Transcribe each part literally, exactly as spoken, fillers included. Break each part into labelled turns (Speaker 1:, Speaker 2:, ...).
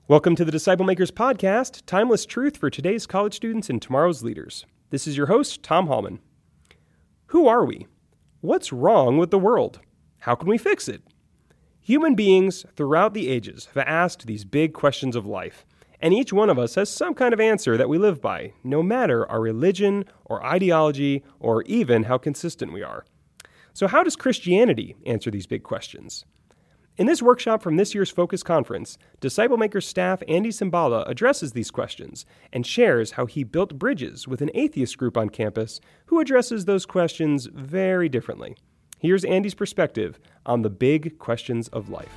Speaker 1: Welcome to the Disciple Makers Podcast, timeless truth for today's college students and tomorrow's leaders. This is your host, Tom Hallman. Who are we? What's wrong with the world? How can we fix it? Human beings throughout the ages have asked these big questions of life, and each one of us has some kind of answer that we live by, no matter our religion or ideology or even how consistent we are. So how does Christianity answer these big questions? In this workshop from this year's Focus Conference, Disciple Makers staff Andy Simbala addresses these questions and shares how he built bridges with an atheist group on campus who addresses those questions very differently. Here's Andy's perspective on the big questions of life.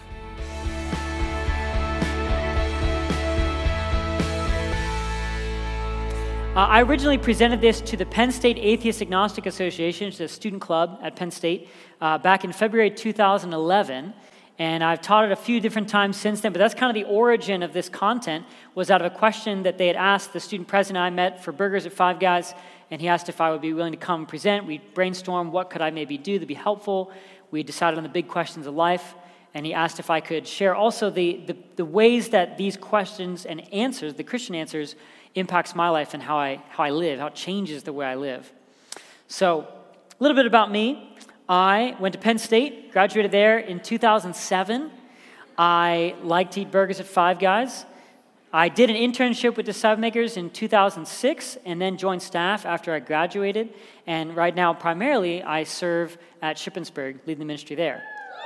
Speaker 2: Uh, I originally presented this to the Penn State Atheist Agnostic Association, which is a student club at Penn State, uh, back in February two thousand eleven. And I've taught it a few different times since then, but that's kind of the origin of this content, was out of a question that they had asked the student president I met for burgers at Five Guys, and he asked if I would be willing to come and present. We brainstormed what could I maybe do to be helpful. We decided on the big questions of life, and he asked if I could share also the, the, the ways that these questions and answers, the Christian answers, impacts my life and how I, how I live, how it changes the way I live. So, a little bit about me. I went to Penn State, graduated there in two thousand seven. I liked to eat burgers at Five Guys. I did an internship with Disciple Makers in two thousand six and then joined staff after I graduated. And right now, primarily, I serve at Shippensburg, leading the ministry there.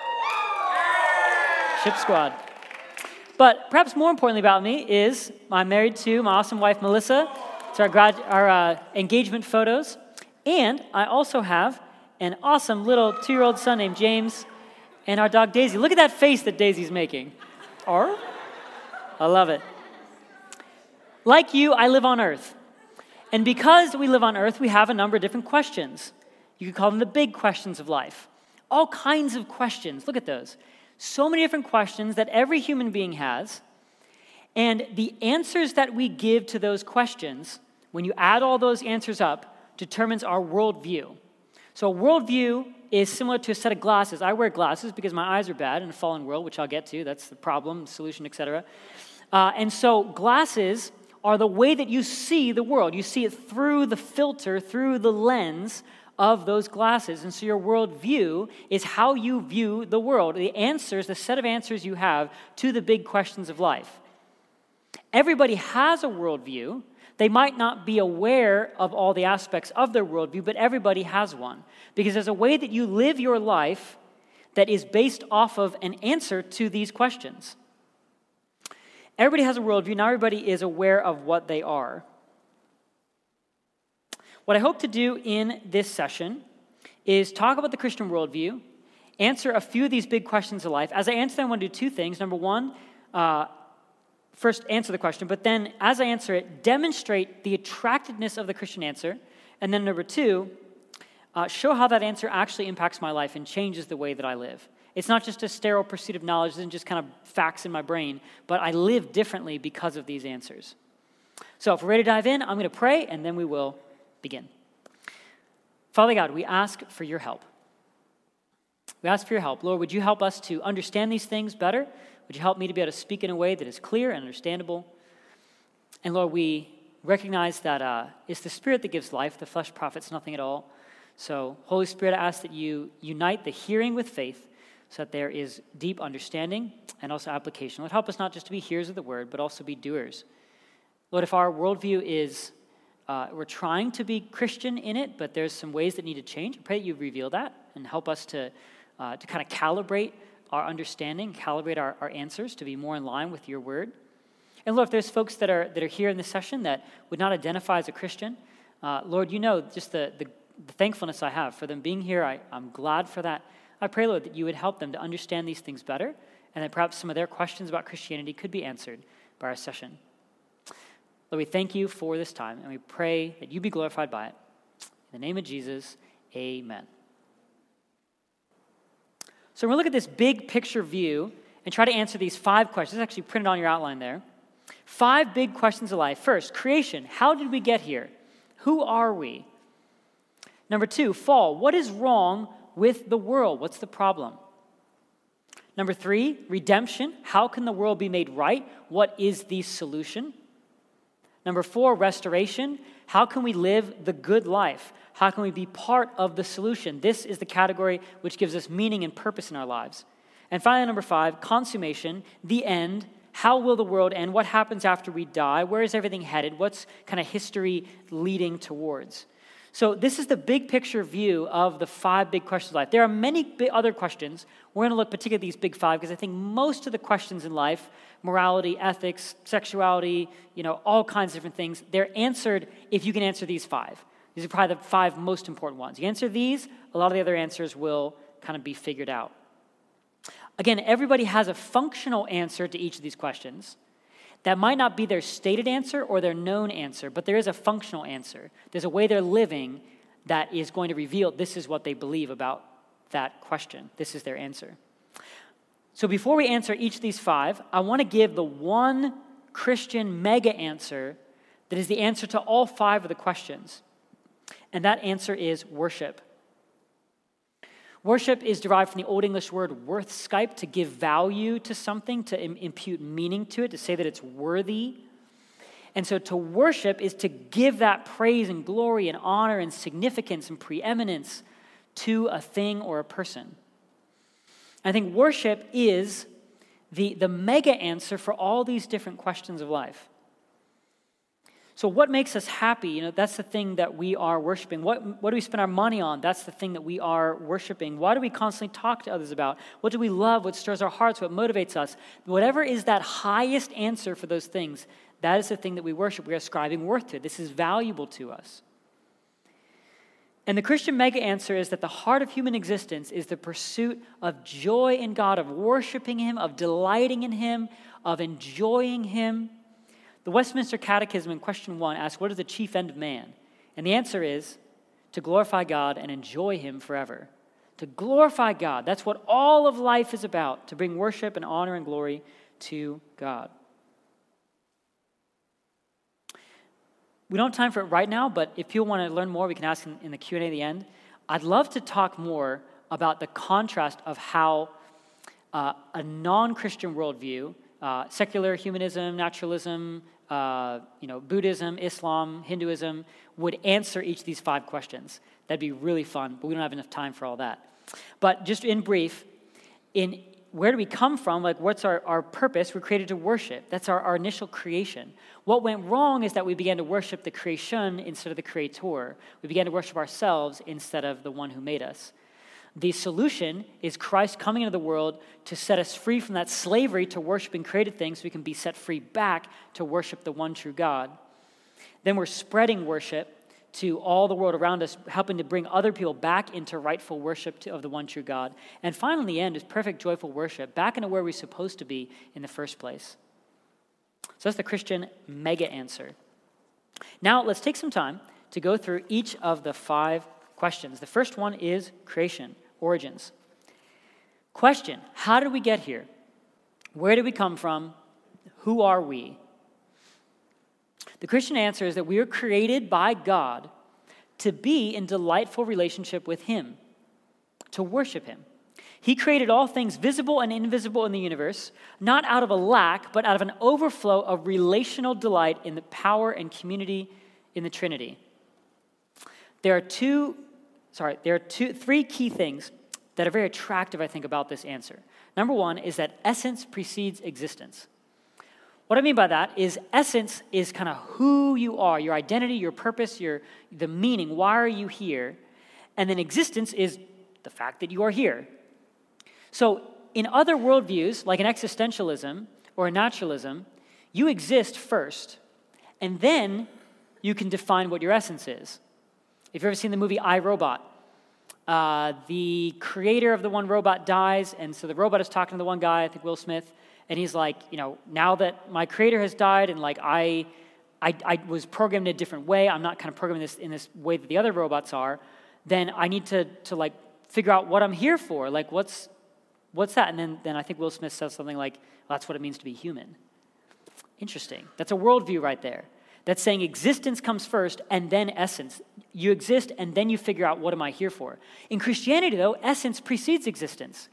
Speaker 2: Ship Squad. But perhaps more importantly about me is I'm married to my awesome wife, Melissa. It's our, grad, our uh, engagement photos. And I also have an awesome little two-year-old son named James, and our dog Daisy. Look at that face that Daisy's making. Or, I love it. Like you, I live on earth. And because we live on earth, we have a number of different questions. You could call them the big questions of life. All kinds of questions. Look at those. So many different questions that every human being has. And the answers that we give to those questions, when you add all those answers up, determines our worldview. So a worldview is similar to a set of glasses. I wear glasses because my eyes are bad in a fallen world, which I'll get to. That's the problem, solution, et cetera. Uh, and so glasses are the way that you see the world. You see it through the filter, through the lens of those glasses. And so your worldview is how you view the world, the answers, the set of answers you have to the big questions of life. Everybody has a worldview. They might not be aware of all the aspects of their worldview, but everybody has one. Because there's a way that you live your life that is based off of an answer to these questions. Everybody has a worldview. Now everybody is aware of what they are. What I hope to do in this session is talk about the Christian worldview, answer a few of these big questions of life. As I answer them, I want to do two things. Number one, uh, First, answer the question, but then as I answer it, demonstrate the attractiveness of the Christian answer. And then number two, uh, show how that answer actually impacts my life and changes the way that I live. It's not just a sterile pursuit of knowledge, it isn't just kind of facts in my brain, but I live differently because of these answers. So if we're ready to dive in, I'm going to pray, and then we will begin. Father God, we ask for your help. We ask for your help. Lord, would you help us to understand these things better? Would you help me to be able to speak in a way that is clear and understandable? And Lord, we recognize that uh, it's the Spirit that gives life. The flesh profits nothing at all. So, Holy Spirit, I ask that you unite the hearing with faith so that there is deep understanding and also application. Lord, help us not just to be hearers of the word, but also be doers. Lord, if our worldview is, uh, we're trying to be Christian in it, but there's some ways that need to change, I pray that you reveal that and help us to, uh, to kind of calibrate our understanding, calibrate our, our answers to be more in line with your word. And Lord, if there's folks that are that are here in this session that would not identify as a Christian, uh, Lord, you know just the, the, the thankfulness I have for them being here. I, I'm glad for that. I pray, Lord, that you would help them to understand these things better, and that perhaps some of their questions about Christianity could be answered by our session. Lord, we thank you for this time, and we pray that you be glorified by it. In the name of Jesus, amen. So we're going to look at this big picture view and try to answer these five questions. It's actually printed on your outline there. Five big questions of life. First, creation. How did we get here? Who are we? Number two, fall. What is wrong with the world? What's the problem? Number three, redemption. How can the world be made right? What is the solution? Number four, restoration. How can we live the good life? How can we be part of the solution? This is the category which gives us meaning and purpose in our lives. And finally, number five, consummation, the end. How will the world end? What happens after we die? Where is everything headed? What's kind of history leading towards? So this is the big picture view of the five big questions of life. There are many big other questions. We're going to look particularly at these big five because I think most of the questions in life, morality, ethics, sexuality, you know, all kinds of different things, they're answered if you can answer these five. These are probably the five most important ones. You answer these, a lot of the other answers will kind of be figured out. Again, everybody has a functional answer to each of these questions. That might not be their stated answer or their known answer, but there is a functional answer. There's a way they're living that is going to reveal this is what they believe about that question. This is their answer. So before we answer each of these five, I want to give the one Christian mega answer that is the answer to all five of the questions. And that answer is worship. Worship is derived from the Old English word worthskype, to give value to something, to im- impute meaning to it, to say that it's worthy. And so to worship is to give that praise and glory and honor and significance and preeminence to a thing or a person. I think worship is the, the mega answer for all these different questions of life. So what makes us happy? You know, that's the thing that we are worshiping. What, what do we spend our money on? That's the thing that we are worshiping. Why do we constantly talk to others about? What do we love? What stirs our hearts? What motivates us? Whatever is that highest answer for those things, that is the thing that we worship. We are ascribing worth to it. This is valuable to us. And the Christian mega answer is that the heart of human existence is the pursuit of joy in God, of worshiping Him, of delighting in Him, of enjoying Him. The Westminster Catechism in question one asks, what is the chief end of man? And the answer is to glorify God and enjoy Him forever. To glorify God. That's what all of life is about, to bring worship and honor and glory to God. We don't have time for it right now, but if people want to learn more, we can ask in, in the Q and A at the end. I'd love to talk more about the contrast of how uh, a non-Christian worldview, uh, secular humanism, naturalism, Uh, you know, Buddhism, Islam, Hinduism, would answer each of these five questions. That'd be really fun, but we don't have enough time for all that. But just in brief, in where do we come from? Like, what's our, our purpose? We're created to worship. That's our, our initial creation. What went wrong is that we began to worship the creation instead of the creator. We began to worship ourselves instead of the one who made us. The solution is Christ coming into the world to set us free from that slavery to worshiping created things so we can be set free back to worship the one true God. Then we're spreading worship to all the world around us, helping to bring other people back into rightful worship to, of the one true God. And finally, the end is perfect, joyful worship, back into where we're supposed to be in the first place. So that's the Christian mega answer. Now, let's take some time to go through each of the five questions. The first one is creation. Origins. Question, how did we get here? Where did we come from? Who are we? The Christian answer is that we are created by God to be in delightful relationship with Him, to worship Him. He created all things visible and invisible in the universe, not out of a lack, but out of an overflow of relational delight in the power and community in the Trinity. There are two Sorry, there are two, three key things that are very attractive, I think, about this answer. Number one is that essence precedes existence. What I mean by that is essence is kind of who you are, your identity, your purpose, your the meaning. Why are you here? And then existence is the fact that you are here. So in other worldviews, like an existentialism or a naturalism, you exist first, and then you can define what your essence is. If you've ever seen the movie I, Robot, uh, the creator of the one robot dies, and so the robot is talking to the one guy, I think Will Smith, and he's like, you know, now that my creator has died, and like I, I, I was programmed in a different way, I'm not kind of programming this in this way that the other robots are, then I need to to like figure out what I'm here for, like what's what's that? And then then I think Will Smith says something like, well, that's what it means to be human. Interesting. That's a worldview right there. That's saying existence comes first and then essence. You exist and then you figure out what am I here for. In Christianity, though, essence precedes existence.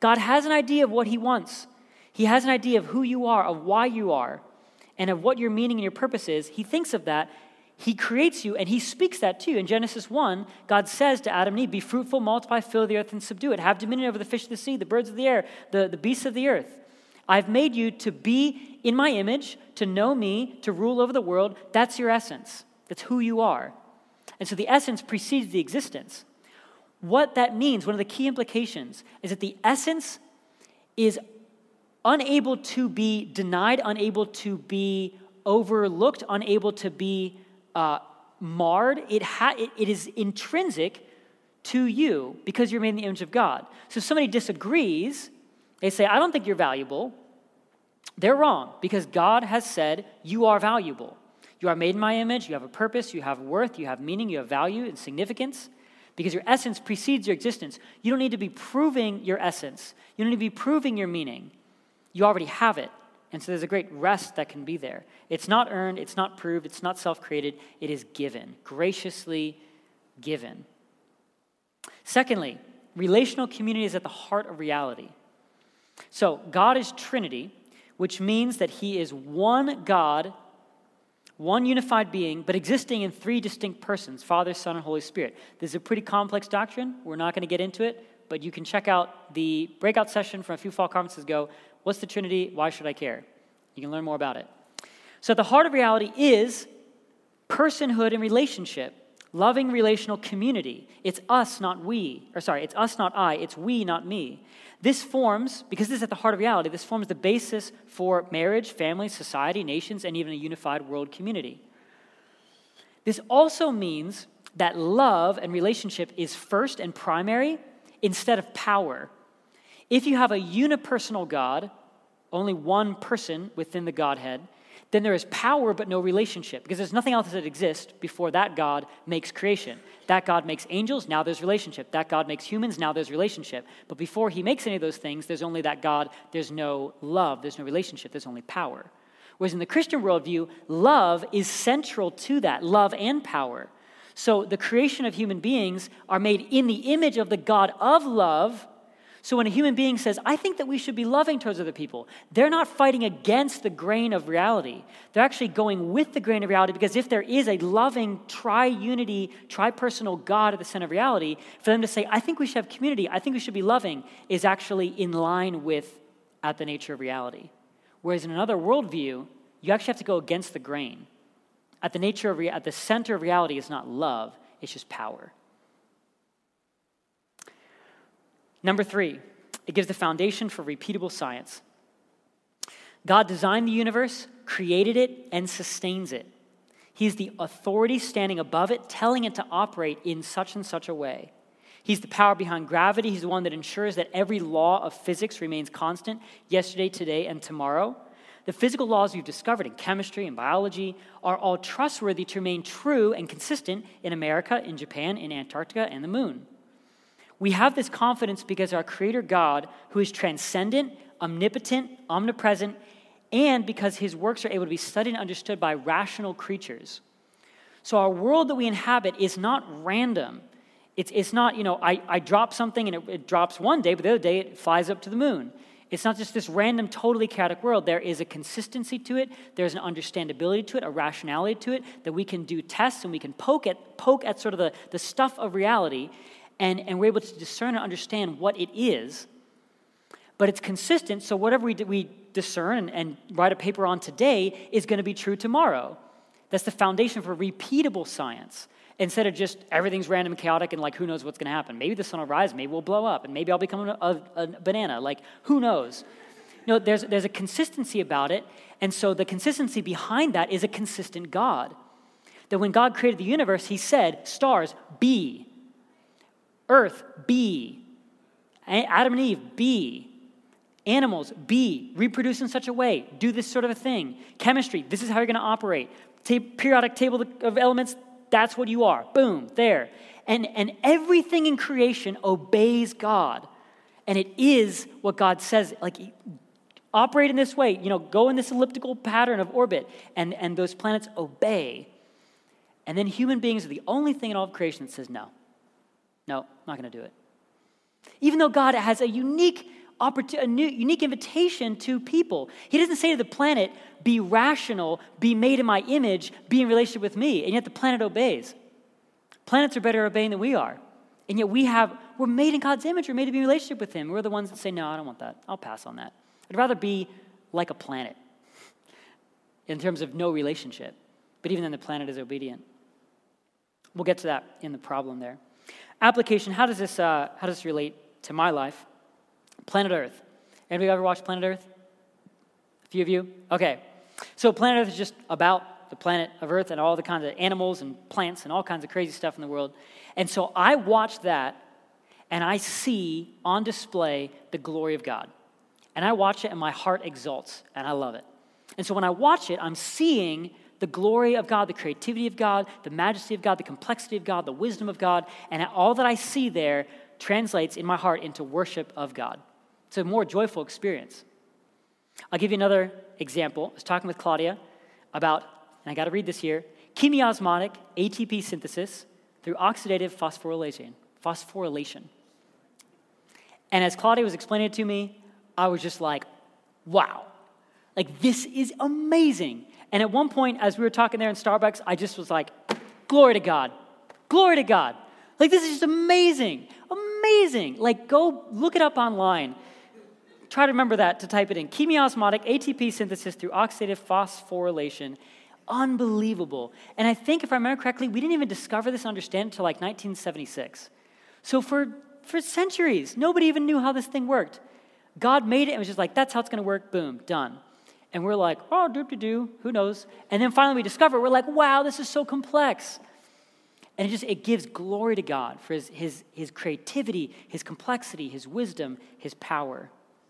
Speaker 2: God has an idea of what he wants. He has an idea of who you are, of why you are, and of what your meaning and your purpose is. He thinks of that. He creates you, and he speaks that to you. In Genesis one, God says to Adam and Eve, be fruitful, multiply, fill the earth, and subdue it. Have dominion over the fish of the sea, the birds of the air, the, the beasts of the earth. I've made you to be in my image, to know me, to rule over the world. That's your essence. That's who you are. And so the essence precedes the existence. What that means, one of the key implications, is that the essence is unable to be denied, unable to be overlooked, unable to be uh, marred. It, ha- it, it is intrinsic to you because you're made in the image of God. So if somebody disagrees, they say, I don't think you're valuable. They're wrong because God has said you are valuable. You are made in my image, you have a purpose, you have worth, you have meaning, you have value and significance because your essence precedes your existence. You don't need to be proving your essence. You don't need to be proving your meaning. You already have it. And so there's a great rest that can be there. It's not earned, it's not proved, it's not self-created, it is given, graciously given. Secondly, relational community is at the heart of reality. So God is Trinity, which means that he is one God, one unified being, but existing in three distinct persons, Father, Son, and Holy Spirit. This is a pretty complex doctrine. We're not going to get into it, but you can check out the breakout session from a few fall conferences ago. What's the Trinity? Why should I care? You can learn more about it. So at the heart of reality is personhood and relationship, loving relational community. It's us, not we. Or sorry, it's us, not I. It's we, not me. This forms, because this is at the heart of reality, this forms the basis for marriage, family, society, nations, and even a unified world community. This also means that love and relationship is first and primary instead of power. If you have a unipersonal God, only one person within the Godhead, then there is power but no relationship because there's nothing else that exists before that God makes creation. That God makes angels, now there's relationship. That God makes humans, now there's relationship. But before he makes any of those things, there's only that God, there's no love, there's no relationship, there's only power. Whereas in the Christian worldview, love is central to that, love and power. So the creation of human beings are made in the image of the God of love. So when a human being says, I think that we should be loving towards other people, they're not fighting against the grain of reality. They're actually going with the grain of reality because if there is a loving tri-unity, tri-personal God at the center of reality, for them to say, I think we should have community, I think we should be loving, is actually in line with at the nature of reality. Whereas in another worldview, you actually have to go against the grain. At the nature of, at the center of reality is not love, it's just power. Number three, it gives the foundation for repeatable science. God designed the universe, created it, and sustains it. He's the authority standing above it, telling it to operate in such and such a way. He's the power behind gravity. He's the one that ensures that every law of physics remains constant yesterday, today, and tomorrow. The physical laws we've discovered in chemistry and biology are all trustworthy to remain true and consistent in America, in Japan, in Antarctica, and the moon. We have this confidence because our Creator God, who is transcendent, omnipotent, omnipresent, and because his works are able to be studied and understood by rational creatures. So our world that we inhabit is not random. It's, it's not, you know, I, I drop something and it, it drops one day, but the other day it flies up to the moon. It's not just this random, totally chaotic world. There is a consistency to it. There's an understandability to it, a rationality to it, that we can do tests and we can poke at, poke at sort of the, the stuff of reality. And, and we're able to discern and understand what it is, but it's consistent, so whatever we, we discern and, and write a paper on today is going to be true tomorrow. That's the foundation for repeatable science, instead of just everything's random and chaotic and like who knows what's going to happen. Maybe the sun will rise, maybe we'll blow up, and maybe I'll become a, a, a banana, like who knows? No, there's, there's a consistency about it, and so the consistency behind that is a consistent God. That when God created the universe, he said, stars, be. Earth, be. Adam and Eve, be. Animals, be. Reproduce in such a way. Do this sort of a thing. Chemistry, this is how you're going to operate. Ta- periodic table of elements, that's what you are. Boom, there. And, and everything in creation obeys God. And it is what God says, like, operate in this way. You know, go in this elliptical pattern of orbit. And, and those planets obey. And then human beings are the only thing in all of creation that says no. No, I'm not going to do it. Even though God has a unique opportunity, a new, unique invitation to people. He doesn't say to the planet, be rational, be made in my image, be in relationship with me, and yet the planet obeys. Planets are better obeying than we are. And yet we have, we're made in God's image, we're made to be in relationship with him. We're the ones that say, no, I don't want that. I'll pass on that. I'd rather be like a planet in terms of no relationship. But even then, the planet is obedient. We'll get to that in the problem there. Application, how does this uh, how does this relate to my life? Planet Earth. Anybody ever watched Planet Earth? A few of you? Okay. So Planet Earth is just about the planet of Earth and all the kinds of animals and plants and all kinds of crazy stuff in the world. And so I watch that, and I see on display the glory of God. And I watch it, and my heart exalts, and I love it. And so when I watch it, I'm seeing the glory of God, the creativity of God, the majesty of God, the complexity of God, the wisdom of God, and all that I see there translates in my heart into worship of God. It's a more joyful experience. I'll give you another example. I was talking with Claudia about, and I got to read this here, chemiosmotic A T P synthesis through oxidative phosphorylation. Phosphorylation. And as Claudia was explaining it to me, I was just like, wow. Like, this is amazing. And at one point, as we were talking there in Starbucks, I just was like, glory to God. Glory to God. Like, this is just amazing. Amazing. Like, go look it up online. Try to remember that, to type it in. Chemiosmotic A T P synthesis through oxidative phosphorylation. Unbelievable. And I think, if I remember correctly, we didn't even discover this and understand it until like nineteen seventy-six. So for, for centuries, nobody even knew how this thing worked. God made it and was just like, that's how it's going to work. Boom, done. And we're like, oh, doop-de-doo, who knows? And then finally we discover, we're like, wow, this is so complex. And it just, it gives glory to God for his, his, his creativity, his complexity, his wisdom, his power.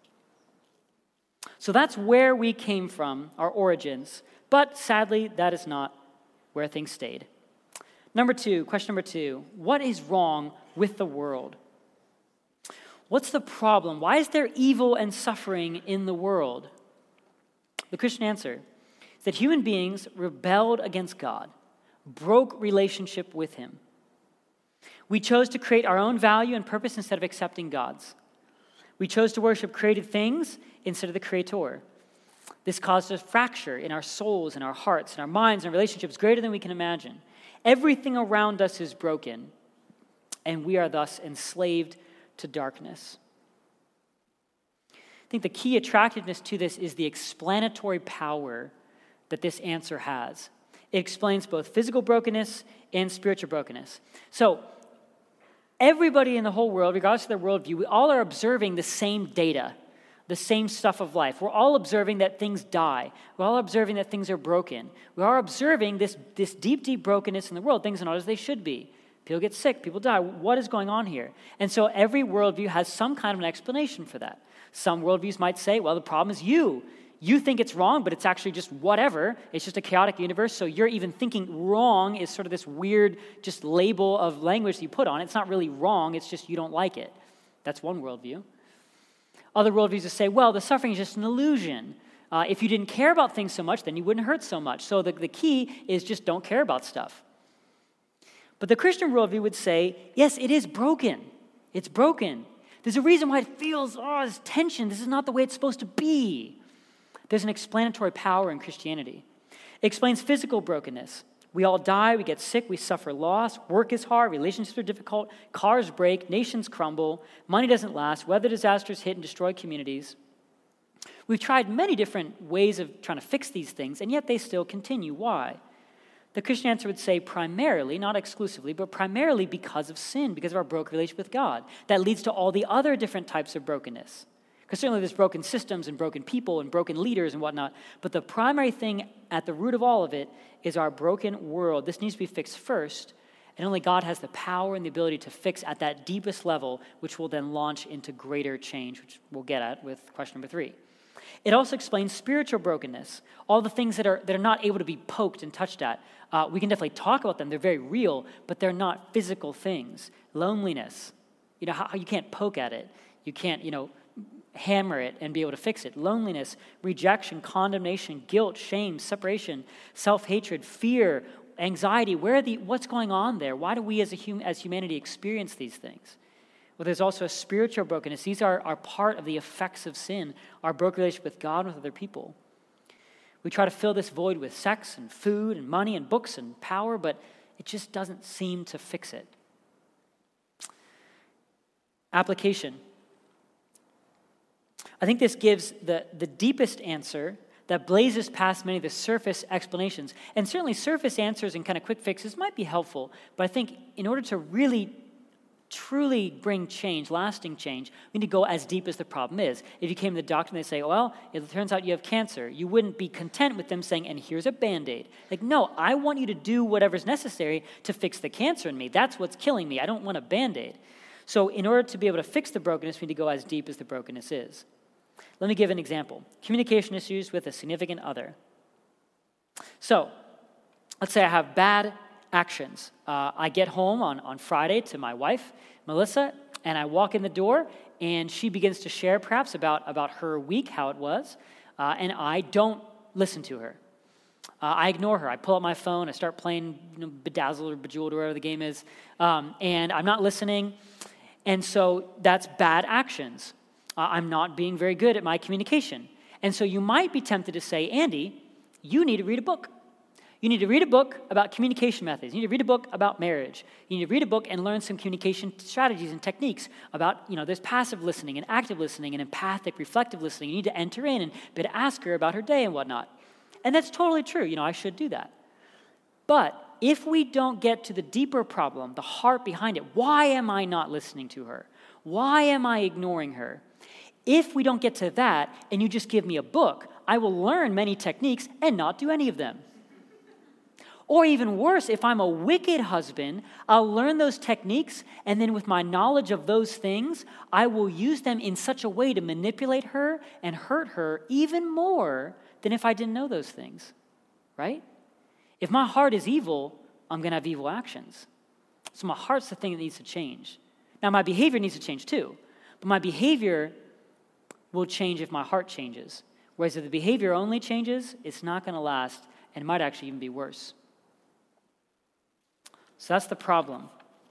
Speaker 2: So that's where we came from, our origins. But sadly, that is not where things stayed. Number two, question number two, what is wrong with the world? What's the problem? Why is there evil and suffering in the world? The Christian answer is that human beings rebelled against God, broke relationship with him. We chose to create our own value and purpose instead of accepting God's. We chose to worship created things instead of the Creator. This caused a fracture in our souls, in our hearts, in our minds, and relationships greater than we can imagine. Everything around us is broken, and we are thus enslaved to darkness. I think the key attractiveness to this is the explanatory power that this answer has. It explains both physical brokenness and spiritual brokenness. So everybody in the whole world, regardless of their worldview, we all are observing the same data, the same stuff of life. We're all observing that things die. We're all observing that things are broken. We are observing this, this deep, deep brokenness in the world. Things are not as they should be. People get sick. People die. What is going on here? And so every worldview has some kind of an explanation for that. Some worldviews might say, well, the problem is you. You think it's wrong, but it's actually just whatever. It's just a chaotic universe, so you're even thinking wrong is sort of this weird just label of language that you put on it. It's not really wrong. It's just you don't like it. That's one worldview. Other worldviews will say, well, the suffering is just an illusion. Uh, if you didn't care about things so much, then you wouldn't hurt so much. So the, the key is just don't care about stuff. But the Christian worldview would say, yes, it is broken. It's broken. There's a reason why it feels, oh, there's tension. This is not the way it's supposed to be. There's an explanatory power in Christianity. It explains physical brokenness. We all die, we get sick, we suffer loss, work is hard, relationships are difficult, cars break, nations crumble, money doesn't last, weather disasters hit and destroy communities. We've tried many different ways of trying to fix these things, and yet they still continue. Why? The Christian answer would say primarily, not exclusively, but primarily because of sin, because of our broken relationship with God. That leads to all the other different types of brokenness. Because certainly there's broken systems and broken people and broken leaders and whatnot, but the primary thing at the root of all of it is our broken world. This needs to be fixed first, and only God has the power and the ability to fix at that deepest level, which will then launch into greater change, which we'll get at with question number three. It also explains spiritual brokenness, all the things that are that are not able to be poked and touched at. Uh, we can definitely talk about them. They're very real, but they're not physical things. Loneliness, you know, how, how you can't poke at it. You can't, you know, hammer it and be able to fix it. Loneliness, rejection, condemnation, guilt, shame, separation, self-hatred, fear, anxiety. Where are the, what's going on there? Why do we as a hum, as humanity experience these things? Well, there's also a spiritual brokenness. These are, are part of the effects of sin, our broken relationship with God and with other people. We try to fill this void with sex and food and money and books and power, but it just doesn't seem to fix it. Application. I think this gives the, the deepest answer that blazes past many of the surface explanations. And certainly surface answers and kind of quick fixes might be helpful, but I think in order to really truly bring change, lasting change, we need to go as deep as the problem is. If you came to the doctor and they say, well, it turns out you have cancer, you wouldn't be content with them saying, and here's a Band-Aid. Like, no, I want you to do whatever's necessary to fix the cancer in me. That's what's killing me. I don't want a Band-Aid. So in order to be able to fix the brokenness, we need to go as deep as the brokenness is. Let me give an example. Communication issues with a significant other. So let's say I have bad actions. Uh, I get home on, on Friday to my wife, Melissa, and I walk in the door, and she begins to share perhaps about, about her week, how it was, uh, and I don't listen to her. Uh, I ignore her. I pull out my phone. I start playing you know, Bedazzled or Bejeweled or whatever the game is, um, and I'm not listening, and so that's bad actions. Uh, I'm not being very good at my communication. And so you might be tempted to say, Andy, you need to read a book. You need to read a book about communication methods. You need to read a book about marriage. You need to read a book and learn some communication strategies and techniques about, you know, there's passive listening and active listening and empathic, reflective listening. You need to enter in and be able to ask her about her day and whatnot. And that's totally true. You know, I should do that. But if we don't get to the deeper problem, the heart behind it, why am I not listening to her? Why am I ignoring her? If we don't get to that and you just give me a book, I will learn many techniques and not do any of them. Or even worse, if I'm a wicked husband, I'll learn those techniques, and then with my knowledge of those things, I will use them in such a way to manipulate her and hurt her even more than if I didn't know those things, right? If my heart is evil, I'm going to have evil actions. So my heart's the thing that needs to change. Now, my behavior needs to change too, but my behavior will change if my heart changes. Whereas if the behavior only changes, it's not going to last, and it might actually even be worse. So that's the problem.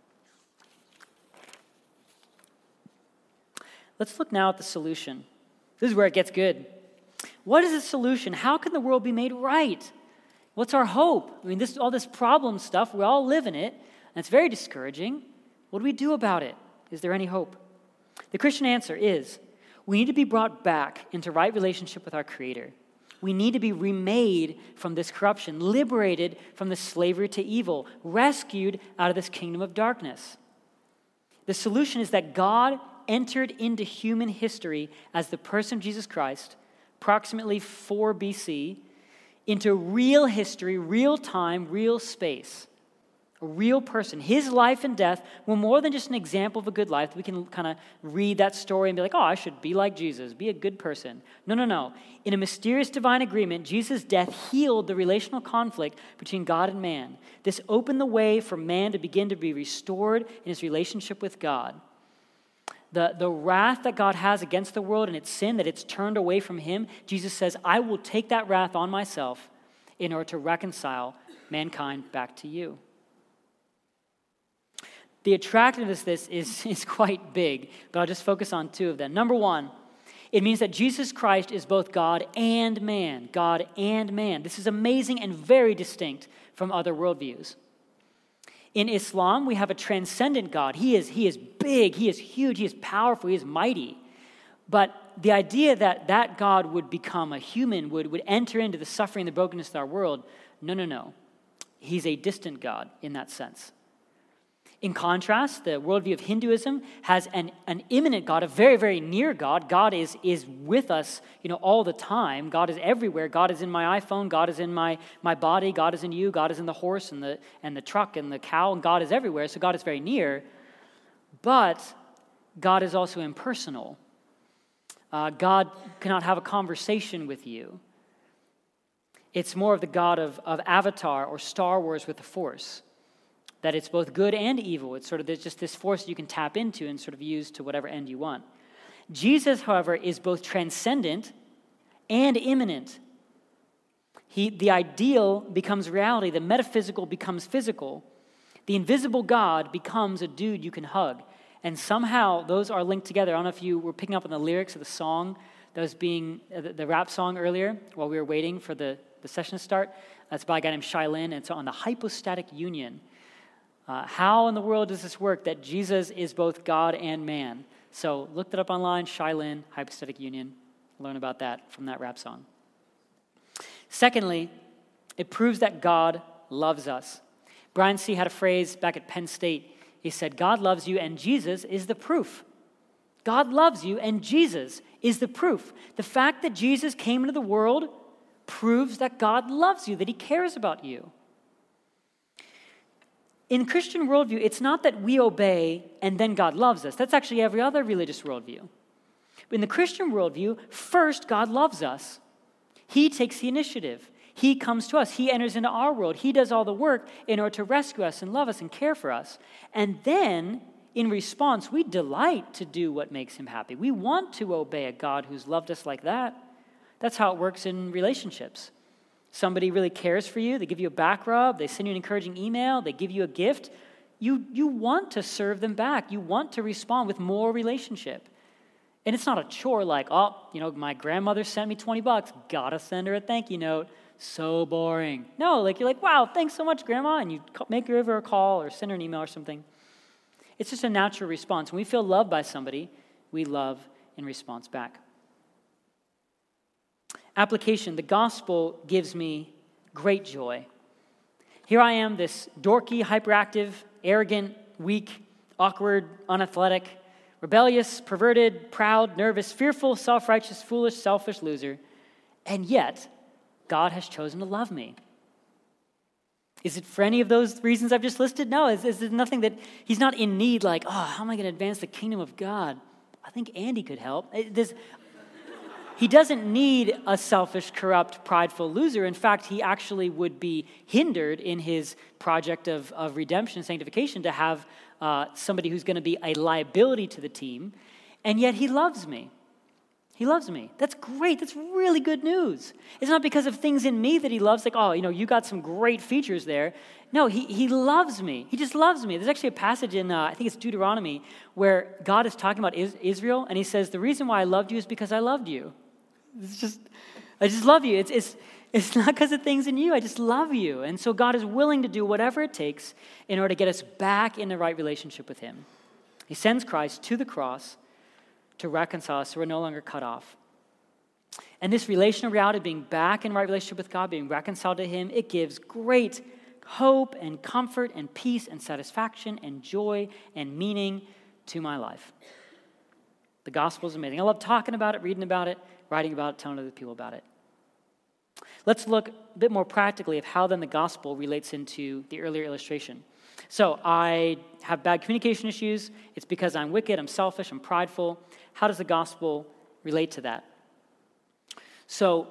Speaker 2: Let's look now at the solution. This is where it gets good. What is the solution? How can the world be made right? What's our hope? I mean, this all this problem stuff, we all live in it, and it's very discouraging. What do we do about it? Is there any hope? The Christian answer is, we need to be brought back into right relationship with our Creator. We need to be remade from this corruption, liberated from the slavery to evil, rescued out of this kingdom of darkness. The solution is that God entered into human history as the person of Jesus Christ, approximately four B C, into real history, real time, real space. A real person. His life and death were more than just an example of a good life. We can kind of read that story and be like, oh, I should be like Jesus, be a good person. No, no, no. In a mysterious divine agreement, Jesus' death healed the relational conflict between God and man. This opened the way for man to begin to be restored in his relationship with God. The, the wrath that God has against the world and its sin, that it's turned away from him, Jesus says, I will take that wrath on myself in order to reconcile mankind back to you. The attractiveness of this is, is quite big, but I'll just focus on two of them. Number one, it means that Jesus Christ is both God and man. God and man. This is amazing and very distinct from other worldviews. In Islam, we have a transcendent God. He is, he is big, he is huge, he is powerful, he is mighty. But the idea that that God would become a human, would, would enter into the suffering and the brokenness of our world, no, no, no. He's a distant God in that sense. In contrast, the worldview of Hinduism has an, an immanent God, a very, very near God. God is, is with us, you know, all the time. God is everywhere. God is in my iPhone. God is in my, my body. God is in you. God is in the horse and the, and the truck and the cow. And God is everywhere. So God is very near. But God is also impersonal. Uh, God cannot have a conversation with you. It's more of the God of, of Avatar or Star Wars with the Force. That it's both good and evil. It's sort of, there's just this force that you can tap into and sort of use to whatever end you want. Jesus, however, is both transcendent and immanent. He, the ideal becomes reality. The metaphysical becomes physical. The invisible God becomes a dude you can hug. And somehow those are linked together. I don't know if you were picking up on the lyrics of the song that was being, uh, the, the rap song earlier while we were waiting for the, the session to start. That's by a guy named Shai Linne, and it's on the hypostatic union. Uh, how in the world does this work that Jesus is both God and man? So look that up online, Shai Linne, hypostatic union. Learn about that from that rap song. Secondly, it proves that God loves us. Brian C. had a phrase back at Penn State. He said, God loves you and Jesus is the proof. God loves you and Jesus is the proof. The fact that Jesus came into the world proves that God loves you, that he cares about you. In Christian worldview, it's not that we obey and then God loves us. That's actually every other religious worldview. In the Christian worldview, first God loves us. He takes the initiative. He comes to us. He enters into our world. He does all the work in order to rescue us and love us and care for us. And then, in response, we delight to do what makes him happy. We want to obey a God who's loved us like that. That's how it works in relationships. Somebody really cares for you. They give you a back rub. They send you an encouraging email. They give you a gift. You, you want to serve them back. You want to respond with more relationship. And it's not a chore like, oh, you know, my grandmother sent me twenty bucks. Gotta send her a thank you note. So boring. No, like you're like, wow, thanks so much, Grandma. And you make her a call or send her an email or something. It's just a natural response. When we feel loved by somebody, we love in response back. Application. The gospel gives me great joy. Here I am, this dorky, hyperactive, arrogant, weak, awkward, unathletic, rebellious, perverted, proud, nervous, fearful, self-righteous, foolish, selfish loser. And yet, God has chosen to love me. Is it for any of those reasons I've just listed? No, is, is there nothing that he's not in need like, oh, how am I going to advance the kingdom of God? I think Andy could help. It, there's, he doesn't need a selfish, corrupt, prideful loser. In fact, he actually would be hindered in his project of, of redemption and sanctification to have uh, somebody who's going to be a liability to the team. And yet he loves me. He loves me. That's great. That's really good news. It's not because of things in me that he loves, like, oh, you know, you got some great features there. No, he, he loves me. He just loves me. There's actually a passage in, uh, I think it's Deuteronomy, where God is talking about is- Israel, and he says, the reason why I loved you is because I loved you. It's just, I just love you. It's, it's, it's not because of things in you. I just love you. And so God is willing to do whatever it takes in order to get us back in the right relationship with him. He sends Christ to the cross to reconcile us so we're no longer cut off. And this relational reality of being back in right relationship with God, being reconciled to him, it gives great hope and comfort and peace and satisfaction and joy and meaning to my life. The gospel is amazing. I love talking about it, reading about it, writing about it, telling other people about it. Let's look a bit more practically of how then the gospel relates into the earlier illustration. So I have bad communication issues. It's because I'm wicked, I'm selfish, I'm prideful. How does the gospel relate to that? So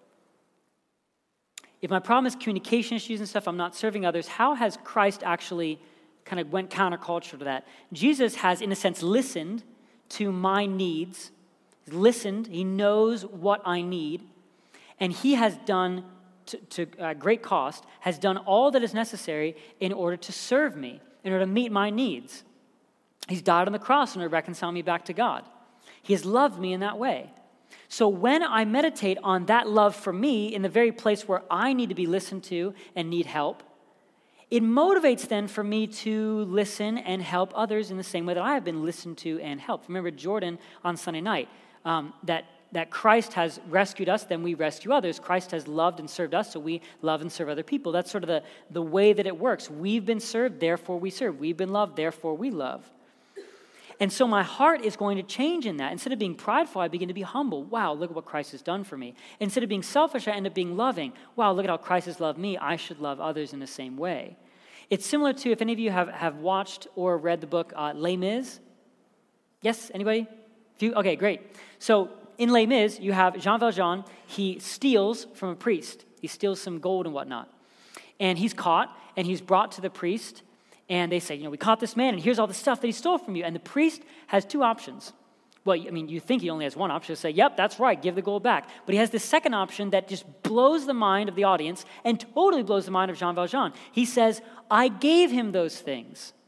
Speaker 2: if my problem is communication issues and stuff, I'm not serving others, how has Christ actually kind of went counterculture to that? Jesus has, in a sense, listened to my needs. He's listened. He knows what I need. And he has done, to, to uh, great cost, has done all that is necessary in order to serve me, in order to meet my needs. He's died on the cross in order to reconcile me back to God. He has loved me in that way. So when I meditate on that love for me in the very place where I need to be listened to and need help, it motivates then for me to listen and help others in the same way that I have been listened to and helped. Remember Jordan on Sunday night, um, that, that Christ has rescued us, then we rescue others. Christ has loved and served us, so we love and serve other people. That's sort of the, the way that it works. We've been served, therefore we serve. We've been loved, therefore we love. And so my heart is going to change in that. Instead of being prideful, I begin to be humble. Wow, look at what Christ has done for me. Instead of being selfish, I end up being loving. Wow, look at how Christ has loved me. I should love others in the same way. It's similar to, if any of you have, have watched or read the book uh, Les Mis. Yes, anybody? Few? Okay, great. So in Les Mis, you have Jean Valjean. He steals from a priest. He steals some gold and whatnot. And he's caught, and he's brought to the priest. And they say, you know, we caught this man, and here's all the stuff that he stole from you. And the priest has two options. Well, I mean, you think he only has one option. To say, yep, that's right, give the gold back. But he has this second option that just blows the mind of the audience and totally blows the mind of Jean Valjean. He says, I gave him those things.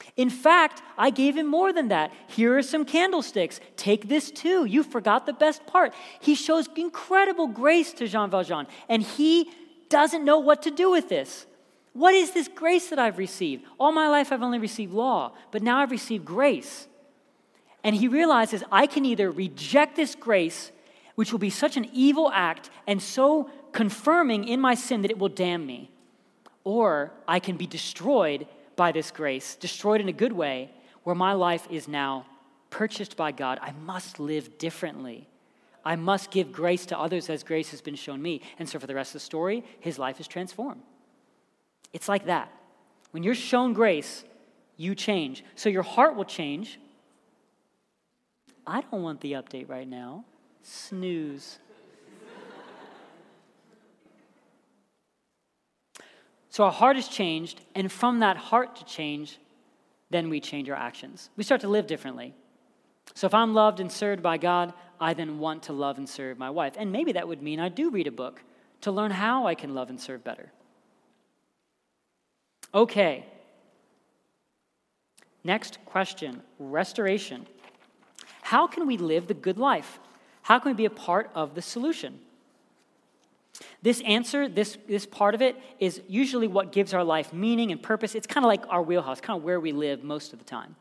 Speaker 2: In fact, I gave him more than that. Here are some candlesticks. Take this too. You forgot the best part. He shows incredible grace to Jean Valjean, and he doesn't know what to do with this. What is this grace that I've received? All my life I've only received law, but now I've received grace. And he realizes I can either reject this grace, which will be such an evil act and so confirming in my sin that it will damn me, or I can be destroyed by this grace, destroyed in a good way, where my life is now purchased by God. I must live differently. I must give grace to others as grace has been shown me. And so for the rest of the story, his life is transformed. It's like that. When you're shown grace, you change. So your heart will change. I don't want the update right now. Snooze. So our heart is changed, and from that heart to change, then we change our actions. We start to live differently. So if I'm loved and served by God, I then want to love and serve my wife. And maybe that would mean I do read a book to learn how I can love and serve better. Okay. Next question, restoration. How can we live the good life? How can we be a part of the solution? This answer, this, this part of it, is usually what gives our life meaning and purpose. It's kind of like our wheelhouse, kind of where we live most of the time.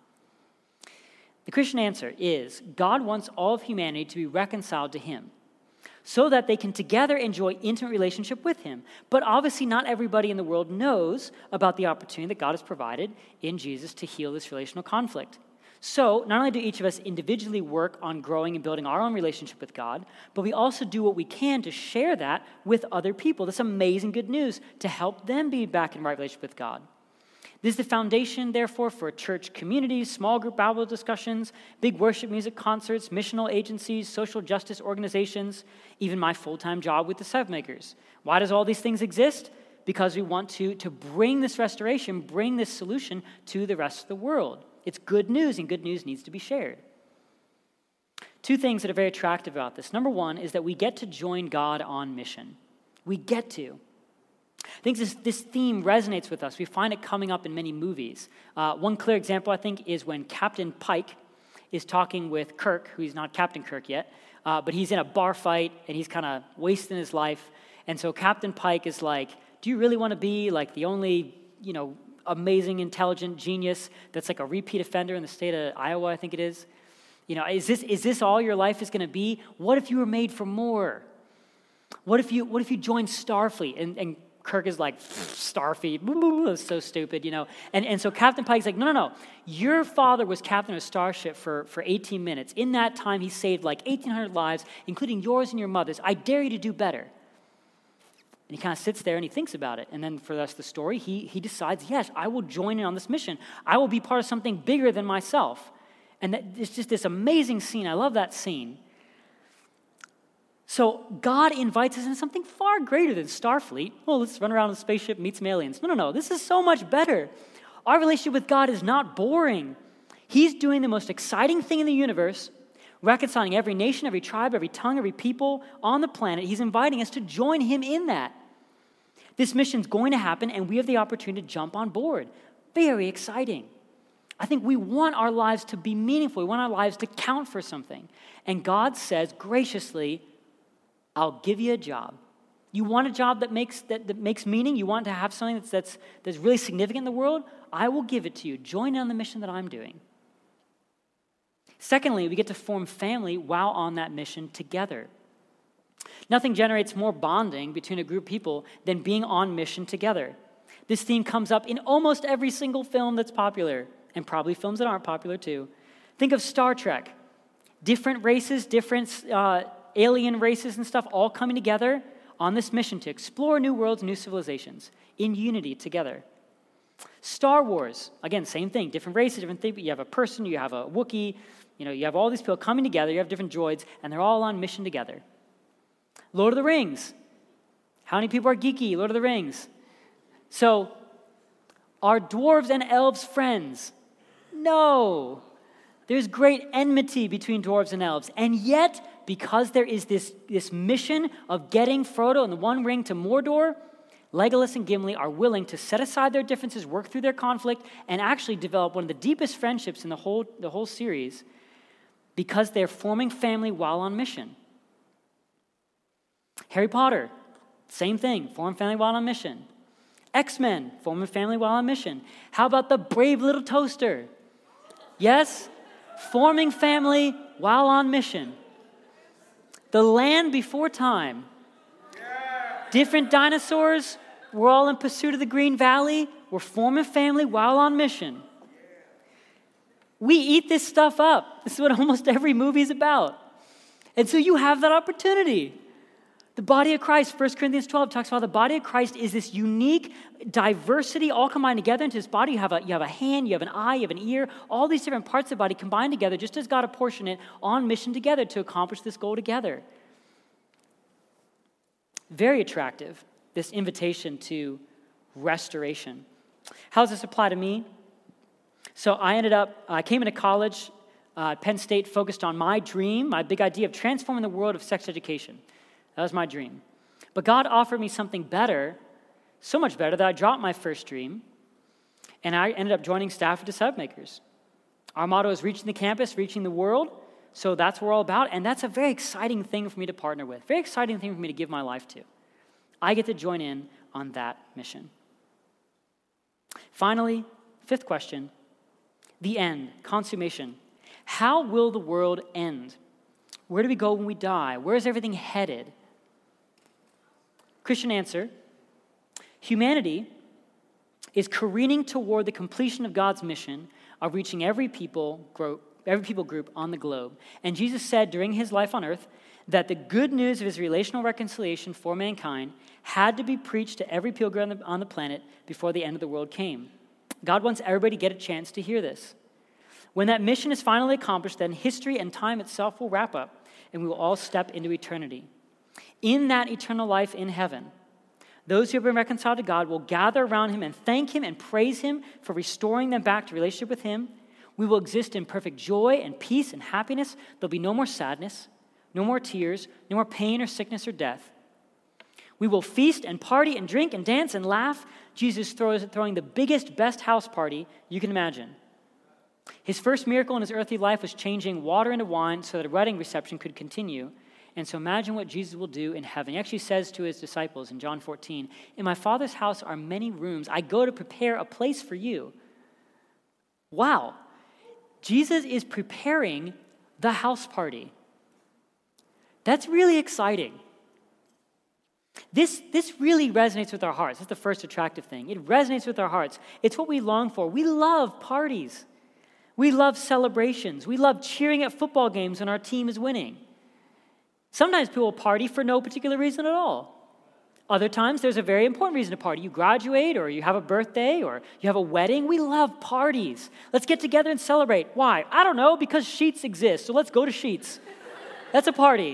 Speaker 2: The Christian answer is God wants all of humanity to be reconciled to him so that they can together enjoy intimate relationship with him. But obviously not everybody in the world knows about the opportunity that God has provided in Jesus to heal this relational conflict. So, not only do each of us individually work on growing and building our own relationship with God, but we also do what we can to share that with other people. This amazing good news to help them be back in right relationship with God. This is the foundation, therefore, for church communities, small group Bible discussions, big worship music concerts, missional agencies, social justice organizations, even my full-time job with the Disciple-makers. Why does all these things exist? Because we want to, to bring this restoration, bring this solution to the rest of the world. It's good news, and good news needs to be shared. Two things that are very attractive about this. Number one is that we get to join God on mission. We get to. I think this, this theme resonates with us. We find it coming up in many movies. Uh, one clear example, I think, is when Captain Pike is talking with Kirk, who's not Captain Kirk yet, uh, but he's in a bar fight, and he's kind of wasting his life. And so Captain Pike is like, do you really want to be like the only, you know, amazing, intelligent genius that's like a repeat offender in the state of Iowa, I think it is? You know, is this is this all your life is going to be? What if you were made for more? What if you what if you joined Starfleet? And, and Kirk is like, Starfleet, it's so stupid, you know. And, and so Captain Pike's like, no, no, no. Your father was captain of a starship for, for eighteen minutes. In that time, he saved like eighteen hundred lives, including yours and your mother's. I dare you to do better. And he kind of sits there and he thinks about it. And then for the rest of the story, he, he decides, yes, I will join in on this mission. I will be part of something bigger than myself. And that, it's just this amazing scene. I love that scene. So God invites us into something far greater than Starfleet. Oh, let's run around in a spaceship, meet some aliens. No, no, no. This is so much better. Our relationship with God is not boring. He's doing the most exciting thing in the universe, reconciling every nation, every tribe, every tongue, every people on the planet. He's inviting us to join him in that. This mission's going to happen, and we have the opportunity to jump on board. Very exciting. I think we want our lives to be meaningful. We want our lives to count for something. And God says graciously, I'll give you a job. You want a job that makes that, that makes meaning? You want to have something that's, that's, that's really significant in the world? I will give it to you. Join in on the mission that I'm doing. Secondly, we get to form family while on that mission together. Nothing generates more bonding between a group of people than being on mission together. This theme comes up in almost every single film that's popular, and probably films that aren't popular too. Think of Star Trek. Different races, different uh, alien races and stuff all coming together on this mission to explore new worlds, new civilizations in unity together. Star Wars, again, same thing. Different races, different things. But you have a person, you have a Wookiee, you know, you have all these people coming together. You have different droids, and they're all on mission together. Lord of the Rings. How many people are geeky? Lord of the Rings. So, are dwarves and elves friends? No. There's great enmity between dwarves and elves. And yet, because there is this, this mission of getting Frodo and the One Ring to Mordor, Legolas and Gimli are willing to set aside their differences, work through their conflict, and actually develop one of the deepest friendships in the whole, the whole series because they're forming family while on mission. Harry Potter, same thing, form family while on mission. X-Men, form a family while on mission. How about the brave little toaster? Yes, forming family while on mission. The Land Before Time. Different dinosaurs, we're all in pursuit of the Green Valley. We're forming family while on mission. We eat this stuff up. This is what almost every movie is about. And so you have that opportunity. The body of Christ, First Corinthians twelve talks about the body of Christ is this unique diversity all combined together into this body. You have a, you have a hand, you have an eye, you have an ear, all these different parts of the body combined together just as God apportioned it on mission together to accomplish this goal together. Very attractive, this invitation to restoration. How does this apply to me? So I ended up, I came into college, uh, Penn State focused on my dream, my big idea of transforming the world of sex education. That was my dream. But God offered me something better, so much better that I dropped my first dream, and I ended up joining Staff of Disciple Makers. Our motto is reaching the campus, reaching the world, so that's what we're all about, and that's a very exciting thing for me to partner with, very exciting thing for me to give my life to. I get to join in on that mission. Finally, fifth question, the end, consummation. How will the world end? Where do we go when we die? Where is everything headed? Christian answer, humanity is careening toward the completion of God's mission of reaching every people group, every people group on the globe. And Jesus said during his life on earth that the good news of his relational reconciliation for mankind had to be preached to every people group on the, on the planet before the end of the world came. God wants everybody to get a chance to hear this. When that mission is finally accomplished, then history and time itself will wrap up, and we will all step into eternity. In that eternal life in heaven, those who have been reconciled to God will gather around him and thank him and praise him for restoring them back to relationship with him. We will exist in perfect joy and peace and happiness. There'll be no more sadness, no more tears, no more pain or sickness or death. We will feast and party and drink and dance and laugh. Jesus throws, throwing the biggest, best house party you can imagine. His first miracle in his earthly life was changing water into wine so that a wedding reception could continue. And so imagine what Jesus will do in heaven. He actually says to his disciples in John fourteen, "In my Father's house are many rooms. I go to prepare a place for you." Wow. Jesus is preparing the house party. That's really exciting. This, this really resonates with our hearts. That's the first attractive thing. It resonates with our hearts. It's what we long for. We love parties. We love celebrations. We love cheering at football games when our team is winning. Sometimes people party for no particular reason at all. Other times there's a very important reason to party. You graduate, or you have a birthday, or you have a wedding. We love parties. Let's get together and celebrate. Why? I don't know, because Sheetz exists, so let's go to Sheetz. That's a party.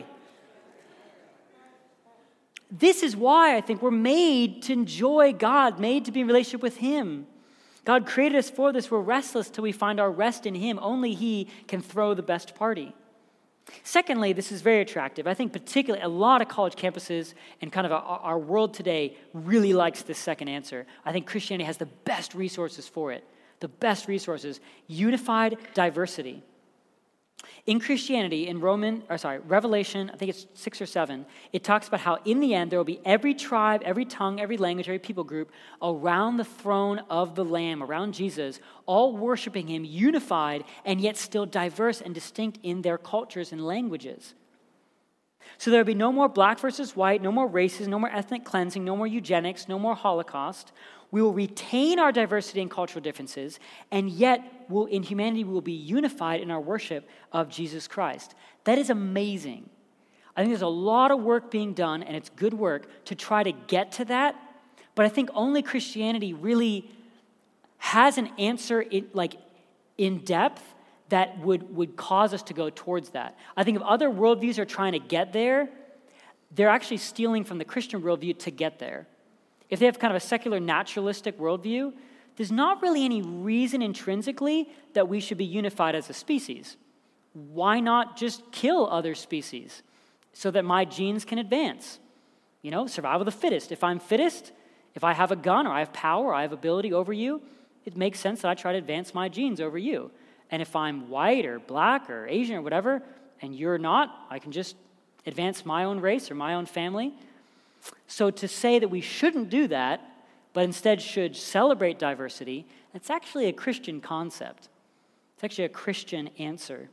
Speaker 2: This is why I think we're made to enjoy God, made to be in relationship with him. God created us for this. We're restless till we find our rest in him. Only he can throw the best party. Secondly, this is very attractive. I think particularly a lot of college campuses and kind of our, our world today really likes this second answer. I think Christianity has the best resources for it. The best resources. Unified diversity. In Christianity, in Roman, or sorry, Revelation, I think it's six or seven, it talks about how in the end there will be every tribe, every tongue, every language, every people group around the throne of the Lamb, around Jesus, all worshiping him, unified and yet still diverse and distinct in their cultures and languages. So there will be no more black versus white, no more races, no more ethnic cleansing, no more eugenics, no more Holocaust. We will retain our diversity and cultural differences, and yet we'll, in humanity we will be unified in our worship of Jesus Christ. That is amazing. I think there's a lot of work being done, and it's good work, to try to get to that, but I think only Christianity really has an answer in, like, in depth that would, would cause us to go towards that. I think if other worldviews are trying to get there, they're actually stealing from the Christian worldview to get there. If they have kind of a secular naturalistic worldview, there's not really any reason intrinsically that we should be unified as a species. Why not just kill other species so that my genes can advance? You know, survival of the fittest. If I'm fittest, If I have a gun or I have power or I have ability over you, it makes sense that I try to advance my genes over you. And if I'm white or black or Asian or whatever, and you're not, I can just advance my own race or my own family. So to say that we shouldn't do that, but instead should celebrate diversity, that's actually a Christian concept. It's actually a Christian answer.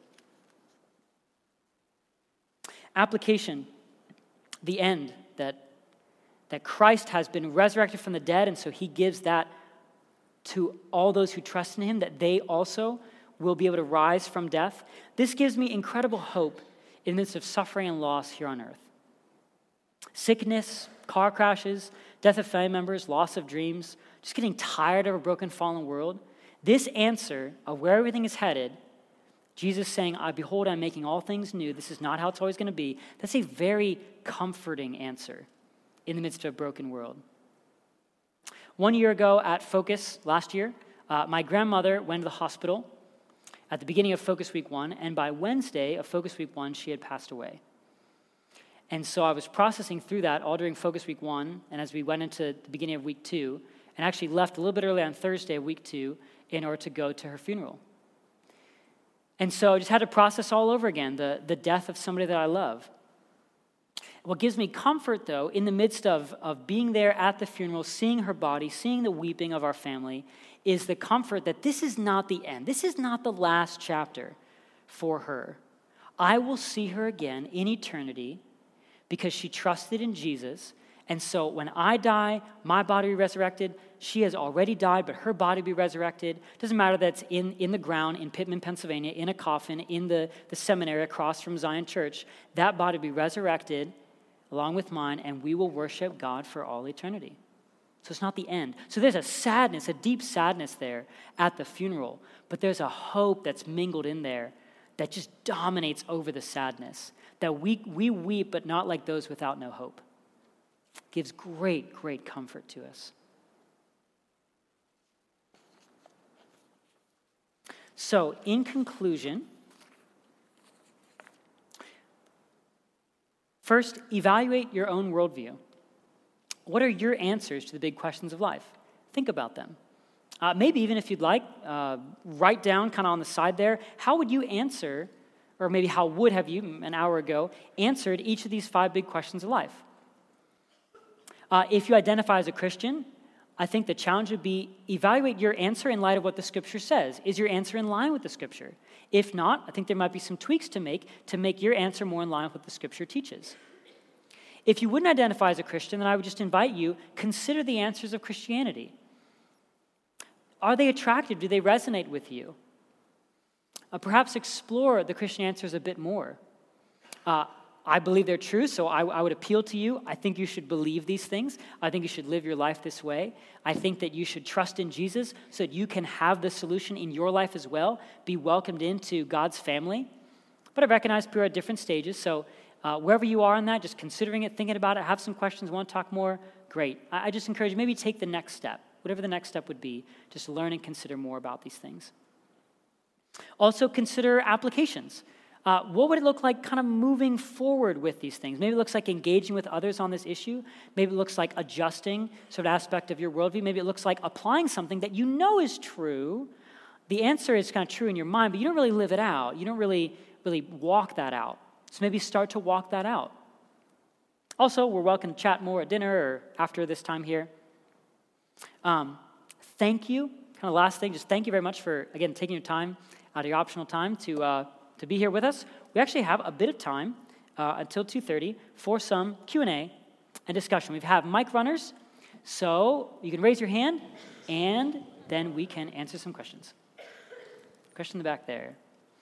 Speaker 2: Application, the end, that, that Christ has been resurrected from the dead, and so he gives that to all those who trust in him, that they also will be able to rise from death. This gives me incredible hope in the midst of suffering and loss here on earth. Sickness, car crashes, death of family members, loss of dreams, just getting tired of a broken, fallen world. This answer of where everything is headed, Jesus saying, I behold, I'm making all things new. This is not how it's always going to be. That's a very comforting answer in the midst of a broken world. One year ago at Focus, last year, uh, my grandmother went to the hospital at the beginning of Focus Week one, and by Wednesday of Focus Week one, she had passed away. And so I was processing through that all during Focus Week one, and as we went into the beginning of Week two, and actually left a little bit early on Thursday of Week two in order to go to her funeral. And so I just had to process all over again the, the death of somebody that I love. What gives me comfort, though, in the midst of, of being there at the funeral, seeing her body, seeing the weeping of our family, is the comfort that this is not the end. This is not the last chapter for her. I will see her again in eternity because she trusted in Jesus. And so when I die, my body will be resurrected. She has already died, but her body will be resurrected. Doesn't matter that it's in, in the ground in Pittman, Pennsylvania, in a coffin, in the, the seminary across from Zion Church. That body will be resurrected along with mine, and we will worship God for all eternity. So it's not the end. So there's a sadness, a deep sadness there at the funeral, but there's a hope that's mingled in there that just dominates over the sadness, that we, we weep, but not like those without no hope. Gives great, great comfort to us. So, in conclusion, first, evaluate your own worldview. What are your answers to the big questions of life? Think about them. Uh, maybe even if you'd like, uh, write down kind of on the side there, how would you answer, or maybe how would have you an hour ago answered each of these five big questions of life? Uh, if you identify as a Christian, I think the challenge would be evaluate your answer in light of what the Scripture says. Is your answer in line with the Scripture? If not, I think there might be some tweaks to make to make your answer more in line with what the Scripture teaches. If you wouldn't identify as a Christian, then I would just invite you, consider the answers of Christianity. Are they attractive? Do they resonate with you? Uh, perhaps explore the Christian answers a bit more. Uh, I believe they're true, so I, I would appeal to you. I think you should believe these things. I think you should live your life this way. I think that you should trust in Jesus so that you can have the solution in your life as well, be welcomed into God's family. But I recognize people are at different stages, so uh, wherever you are in that, just considering it, thinking about it, have some questions, want to talk more, great. I, I just encourage you, maybe take the next step, whatever the next step would be, just learn and consider more about these things. Also consider applications. Uh, what would it look like kind of moving forward with these things? Maybe it looks like engaging with others on this issue. Maybe it looks like adjusting sort of aspect of your worldview. Maybe it looks like applying something that you know is true. The answer is kind of true in your mind, but you don't really live it out. You don't really, really walk that out. So maybe start to walk that out. Also, we're welcome to chat more at dinner or after this time here. Um, thank you. Kind of last thing, just thank you very much for, again, taking your time out of your optional time to uh, to be here with us. We actually have a bit of time uh, until two thirty for some Q and A and discussion. We have mic runners, so you can raise your hand, and then we can answer some questions. Question in the back there.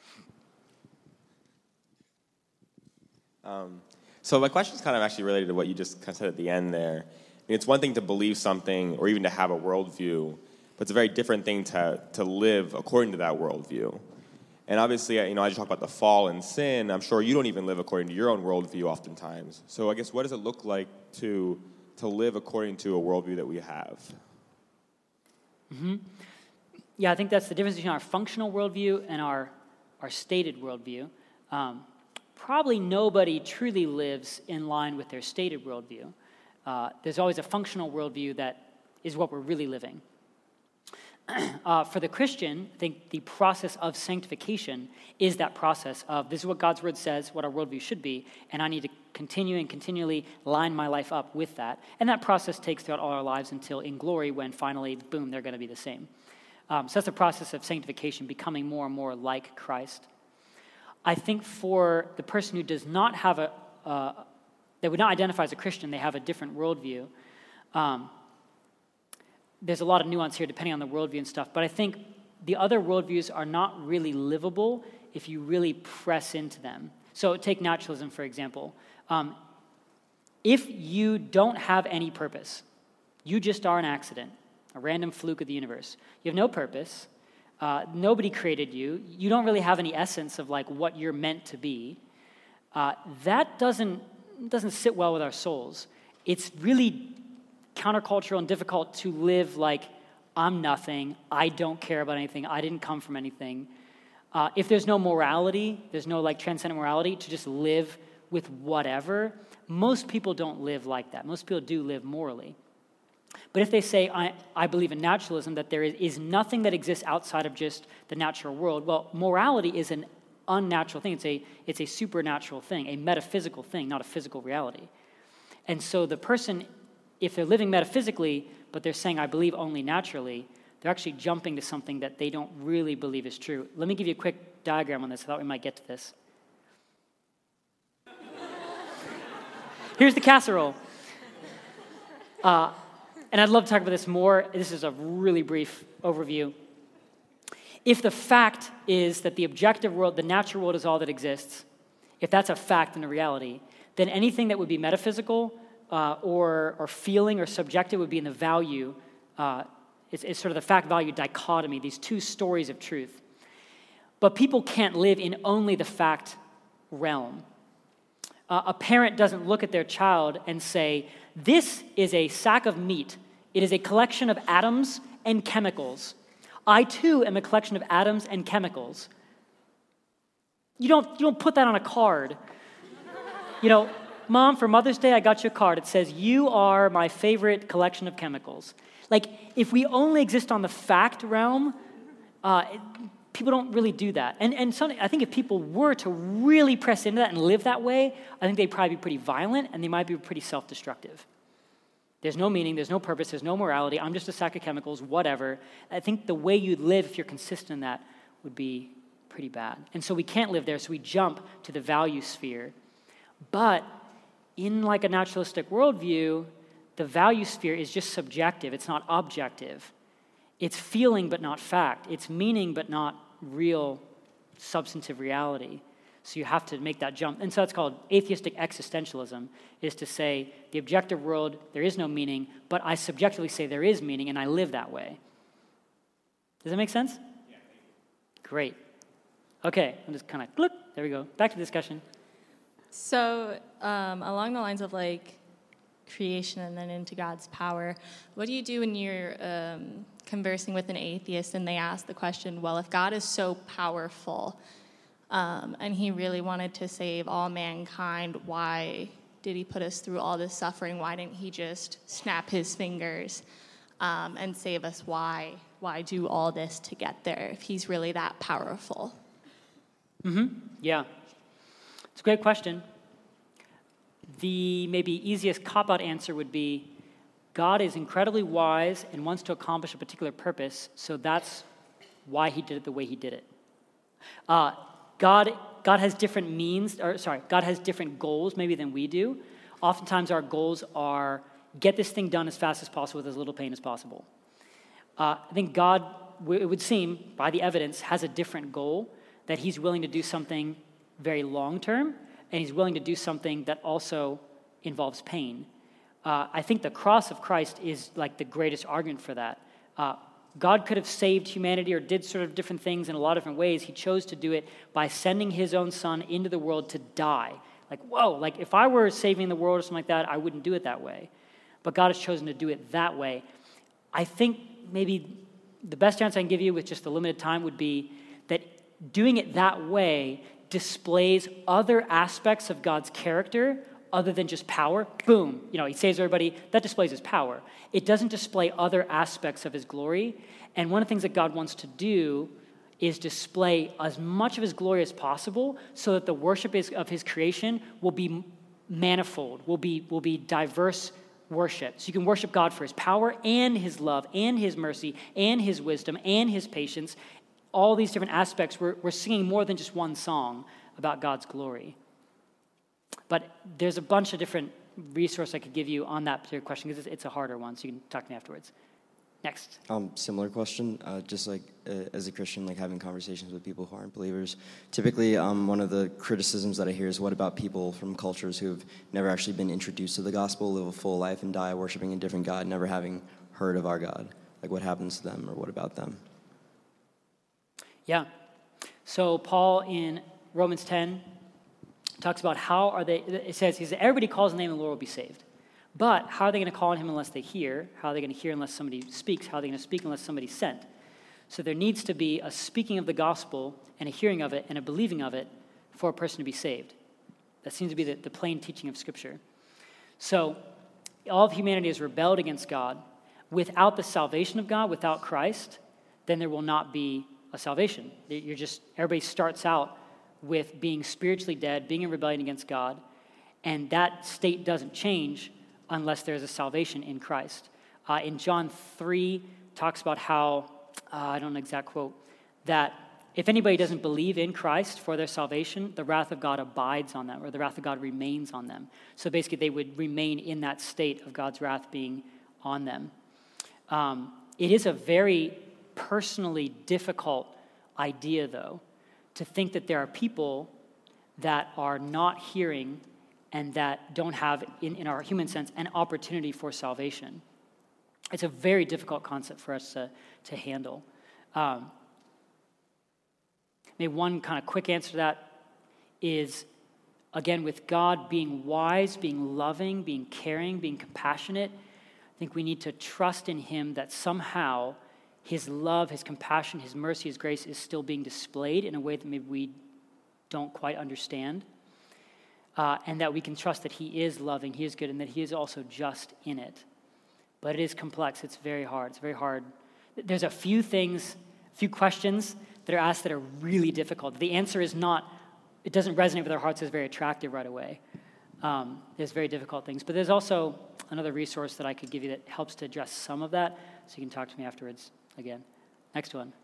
Speaker 3: Um, so my question is kind of actually related to what you just kind of said at the end there. I mean, it's one thing to believe something or even to have a worldview, but it's a very different thing to to live according to that worldview. And obviously, you know, I just talk about the fall and sin. I'm sure you don't even live according to your own worldview oftentimes. So I guess what does it look like to to live according to a worldview that we have?
Speaker 2: Mm-hmm. Yeah, I think that's the difference between our functional worldview and our, our stated worldview. Um, probably nobody truly lives in line with their stated worldview. Uh, there's always a functional worldview that is what we're really living. Uh, for the Christian, I think the process of sanctification is that process of this is what God's word says, what our worldview should be, and I need to continue and continually line my life up with that. And that process takes throughout all our lives until in glory when finally, boom, they're going to be the same. Um, so that's the process of sanctification, becoming more and more like Christ. I think for the person who does not have a, uh, that would not identify as a Christian, they have a different worldview. Um, there's a lot of nuance here depending on the worldview and stuff, but I think the other worldviews are not really livable if you really press into them. So take naturalism, for example. Um, if you don't have any purpose, you just are an accident, a random fluke of the universe. You have no purpose. Uh, nobody created you. You don't really have any essence of like what you're meant to be. Uh, that doesn't doesn't sit well with our souls. It's really countercultural and difficult to live like I'm nothing. I don't care about anything. I didn't come from anything. Uh, if there's no morality, there's no like transcendent morality to just live with whatever. Most people don't live like that. Most people do live morally. But if they say, I, I believe in naturalism, that there is, is nothing that exists outside of just the natural world, well, morality is an unnatural thing. It's a, it's a supernatural thing, a metaphysical thing, not a physical reality. And so the person, if they're living metaphysically, but they're saying, I believe only naturally, they're actually jumping to something that they don't really believe is true. Let me give you a quick diagram on this. I thought we might get to this. Here's the casserole. Uh, and I'd love to talk about this more. This is a really brief overview. If the fact is that the objective world, the natural world is all that exists, if that's a fact and a reality, then anything that would be metaphysical uh, or, or feeling or subjective would be in the value. Uh, it's, it's sort of the fact-value dichotomy, these two stories of truth. But people can't live in only the fact realm. Uh, a parent doesn't look at their child and say, this is a sack of meat. It is a collection of atoms and chemicals. I, too, am a collection of atoms and chemicals. You don't, you don't put that on a card. You know, Mom, for Mother's Day, I got you a card. It says, you are my favorite collection of chemicals. Like, if we only exist on the fact realm, uh, it, people don't really do that. And, and some, I think if people were to really press into that and live that way, I think they'd probably be pretty violent, and they might be pretty self-destructive. There's no meaning, there's no purpose, there's no morality. I'm just a sack of chemicals, whatever. I think the way you'd live, if you're consistent in that, would be pretty bad. And so we can't live there, so we jump to the value sphere. But in like a naturalistic worldview, the value sphere is just subjective. It's not objective. It's feeling but not fact. It's meaning but not real substantive reality. So you have to make that jump. And so it's called atheistic existentialism, is to say the objective world, there is no meaning, but I subjectively say there is meaning, and I live that way. Does that make sense? Yeah. Great. Okay, I'm just kind of, look, there we go. Back to the discussion.
Speaker 4: So um, along the lines of like creation and then into God's power, what do you do when you're um, conversing with an atheist and they ask the question, well, if God is so powerful, Um, and he really wanted to save all mankind, why did he put us through all this suffering? Why didn't he just snap his fingers um, and save us? Why why do all this to get there if he's really that powerful?
Speaker 2: Mm-hmm. Yeah. It's a great question. The maybe easiest cop-out answer would be God is incredibly wise and wants to accomplish a particular purpose, so that's why he did it the way he did it. Uh, God, God has different means, or sorry, God has different goals maybe than we do. Oftentimes our goals are get this thing done as fast as possible with as little pain as possible. Uh, I think God, it would seem, by the evidence, has a different goal, that he's willing to do something very long-term, and he's willing to do something that also involves pain. Uh, I think the cross of Christ is like the greatest argument for that. Uh, God could have saved humanity or did sort of different things in a lot of different ways. He chose to do it by sending his own son into the world to die. Like, whoa, like if I were saving the world or something like that, I wouldn't do it that way. But God has chosen to do it that way. I think maybe the best chance I can give you with just the limited time would be that doing it that way displays other aspects of God's character other than just power. Boom, you know, he saves everybody. That displays his power. It doesn't display other aspects of his glory. And one of the things that God wants to do is display as much of his glory as possible so that the worship is, of his creation will be manifold, will be, will be diverse worship. So you can worship God for his power and his love and his mercy and his wisdom and his patience. All these different aspects, we're, we're singing more than just one song about God's glory. But there's a bunch of different resources I could give you on that particular question because it's, it's a harder one, so you can talk to me afterwards. Next.
Speaker 5: Um, similar question, uh, just like uh, as a Christian, like having conversations with people who aren't believers. Typically, um, one of the criticisms that I hear is, what about people from cultures who have never actually been introduced to the gospel, live a full life, and die worshiping a different God, never having heard of our God? Like, what happens to them, or what about them?
Speaker 2: Yeah. So Paul in Romans ten talks about how are they, it says, he says, everybody calls on the name of the Lord will be saved. But how are they going to call on him unless they hear? How are they going to hear unless somebody speaks? How are they going to speak unless somebody's sent? So there needs to be a speaking of the gospel and a hearing of it and a believing of it for a person to be saved. That seems to be the, the plain teaching of Scripture. So all of humanity has rebelled against God. Without the salvation of God, without Christ, then there will not be a salvation. You're just, everybody starts out with being spiritually dead, being in rebellion against God, and that state doesn't change unless there's a salvation in Christ. Uh, in John three, talks about how, uh, I don't know the exact quote, that if anybody doesn't believe in Christ for their salvation, the wrath of God abides on them, or the wrath of God remains on them. So basically, they would remain in that state of God's wrath being on them. Um, it is a very personally difficult idea, though, to think that there are people that are not hearing and that don't have, in, in our human sense, an opportunity for salvation. It's a very difficult concept for us to, to handle. Um, maybe one kind of quick answer to that is, again, with God being wise, being loving, being caring, being compassionate, I think we need to trust in him that somehow his love, his compassion, his mercy, his grace is still being displayed in a way that maybe we don't quite understand. Uh, and that we can trust that he is loving, he is good, and that he is also just in it. But it is complex. It's very hard. It's very hard. There's a few things, a few questions that are asked that are really difficult. The answer is not, it doesn't resonate with our hearts as very attractive right away. Um, there's very difficult things. But there's also another resource that I could give you that helps to address some of that, so you can talk to me afterwards again. Next one.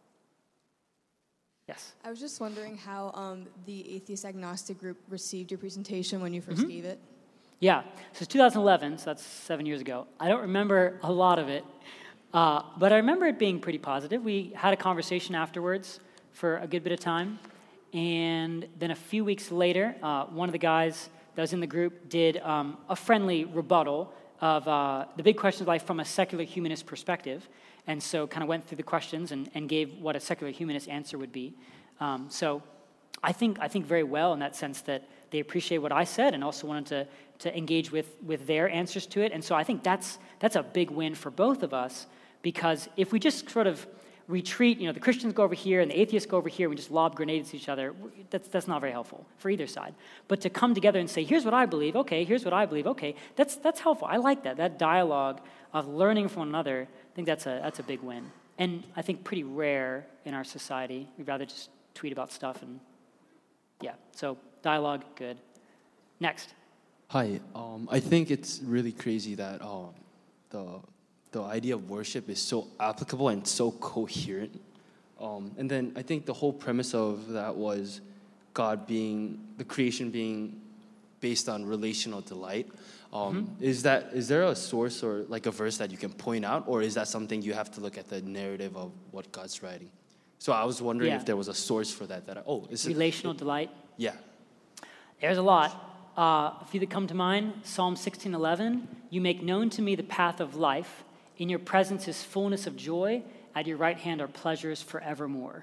Speaker 2: Yes.
Speaker 6: I was just wondering how um, the atheist agnostic group received your presentation when you first mm-hmm. gave it.
Speaker 2: Yeah, so it's two thousand eleven, so that's seven years ago. I don't remember a lot of it, uh, but I remember it being pretty positive. We had a conversation afterwards for a good bit of time, and then a few weeks later, uh, one of the guys that was in the group did um, a friendly rebuttal of uh, the big question of life from a secular humanist perspective, and so kind of went through the questions and, and gave what a secular humanist answer would be. Um, so I think I think very well in that sense that they appreciate what I said and also wanted to to engage with, with their answers to it. And so I think that's that's a big win for both of us, because if we just sort of retreat, you know, the Christians go over here and the atheists go over here, and we just lob grenades at each other, that's that's not very helpful for either side. But to come together and say, here's what I believe, okay, here's what I believe, okay, that's that's helpful. I like that, that dialogue of learning from one another. I think that's a that's a big win. And I think pretty rare in our society. We'd rather just tweet about stuff and, yeah, so dialogue, good. Next.
Speaker 7: Hi, um, I think it's really crazy that um, the the idea of worship is so applicable and so coherent. Um, and then I think the whole premise of that was God being, the creation being based on relational delight. Um, mm-hmm. Is that is there a source or like a verse that you can point out, or is that something you have to look at the narrative of what God's writing? So I was wondering yeah. if there was a source for that. That I, oh, is
Speaker 2: relational
Speaker 7: it,
Speaker 2: delight.
Speaker 7: Yeah,
Speaker 2: there's a lot. Uh, a few that come to mind: Psalm sixteen eleven. You make known to me the path of life. In your presence is fullness of joy. At your right hand are pleasures forevermore.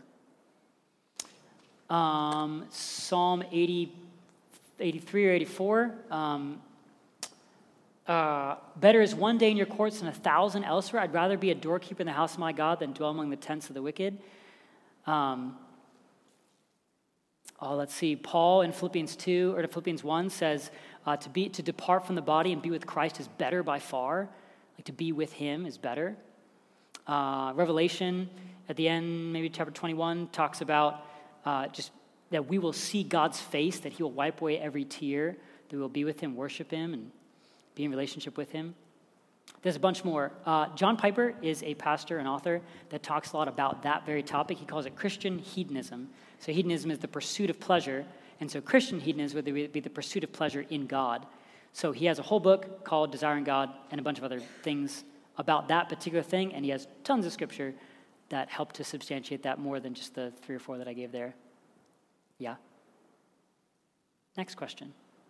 Speaker 2: Um, Psalm eighty, eighty-three or eighty-four. Um, uh, Better is one day in your courts than a thousand elsewhere. I'd rather be a doorkeeper in the house of my God than dwell among the tents of the wicked. Um, oh, let's see. Paul in Philippians two or Philippians one says, Uh, to be to depart from the body and be with Christ is better by far. Like to be with him is better. Uh, Revelation at the end, maybe chapter twenty-one, talks about uh, just that we will see God's face, that he will wipe away every tear, that we will be with him, worship him, and be in relationship with him. There's a bunch more. Uh, John Piper is a pastor and author that talks a lot about that very topic. He calls it Christian hedonism. So hedonism is the pursuit of pleasure, and so Christian hedonism would be the pursuit of pleasure in God. So he has a whole book called Desiring God and a bunch of other things about that particular thing, and he has tons of scripture that help to substantiate that more than just the three or four that I gave there. Yeah? Next question.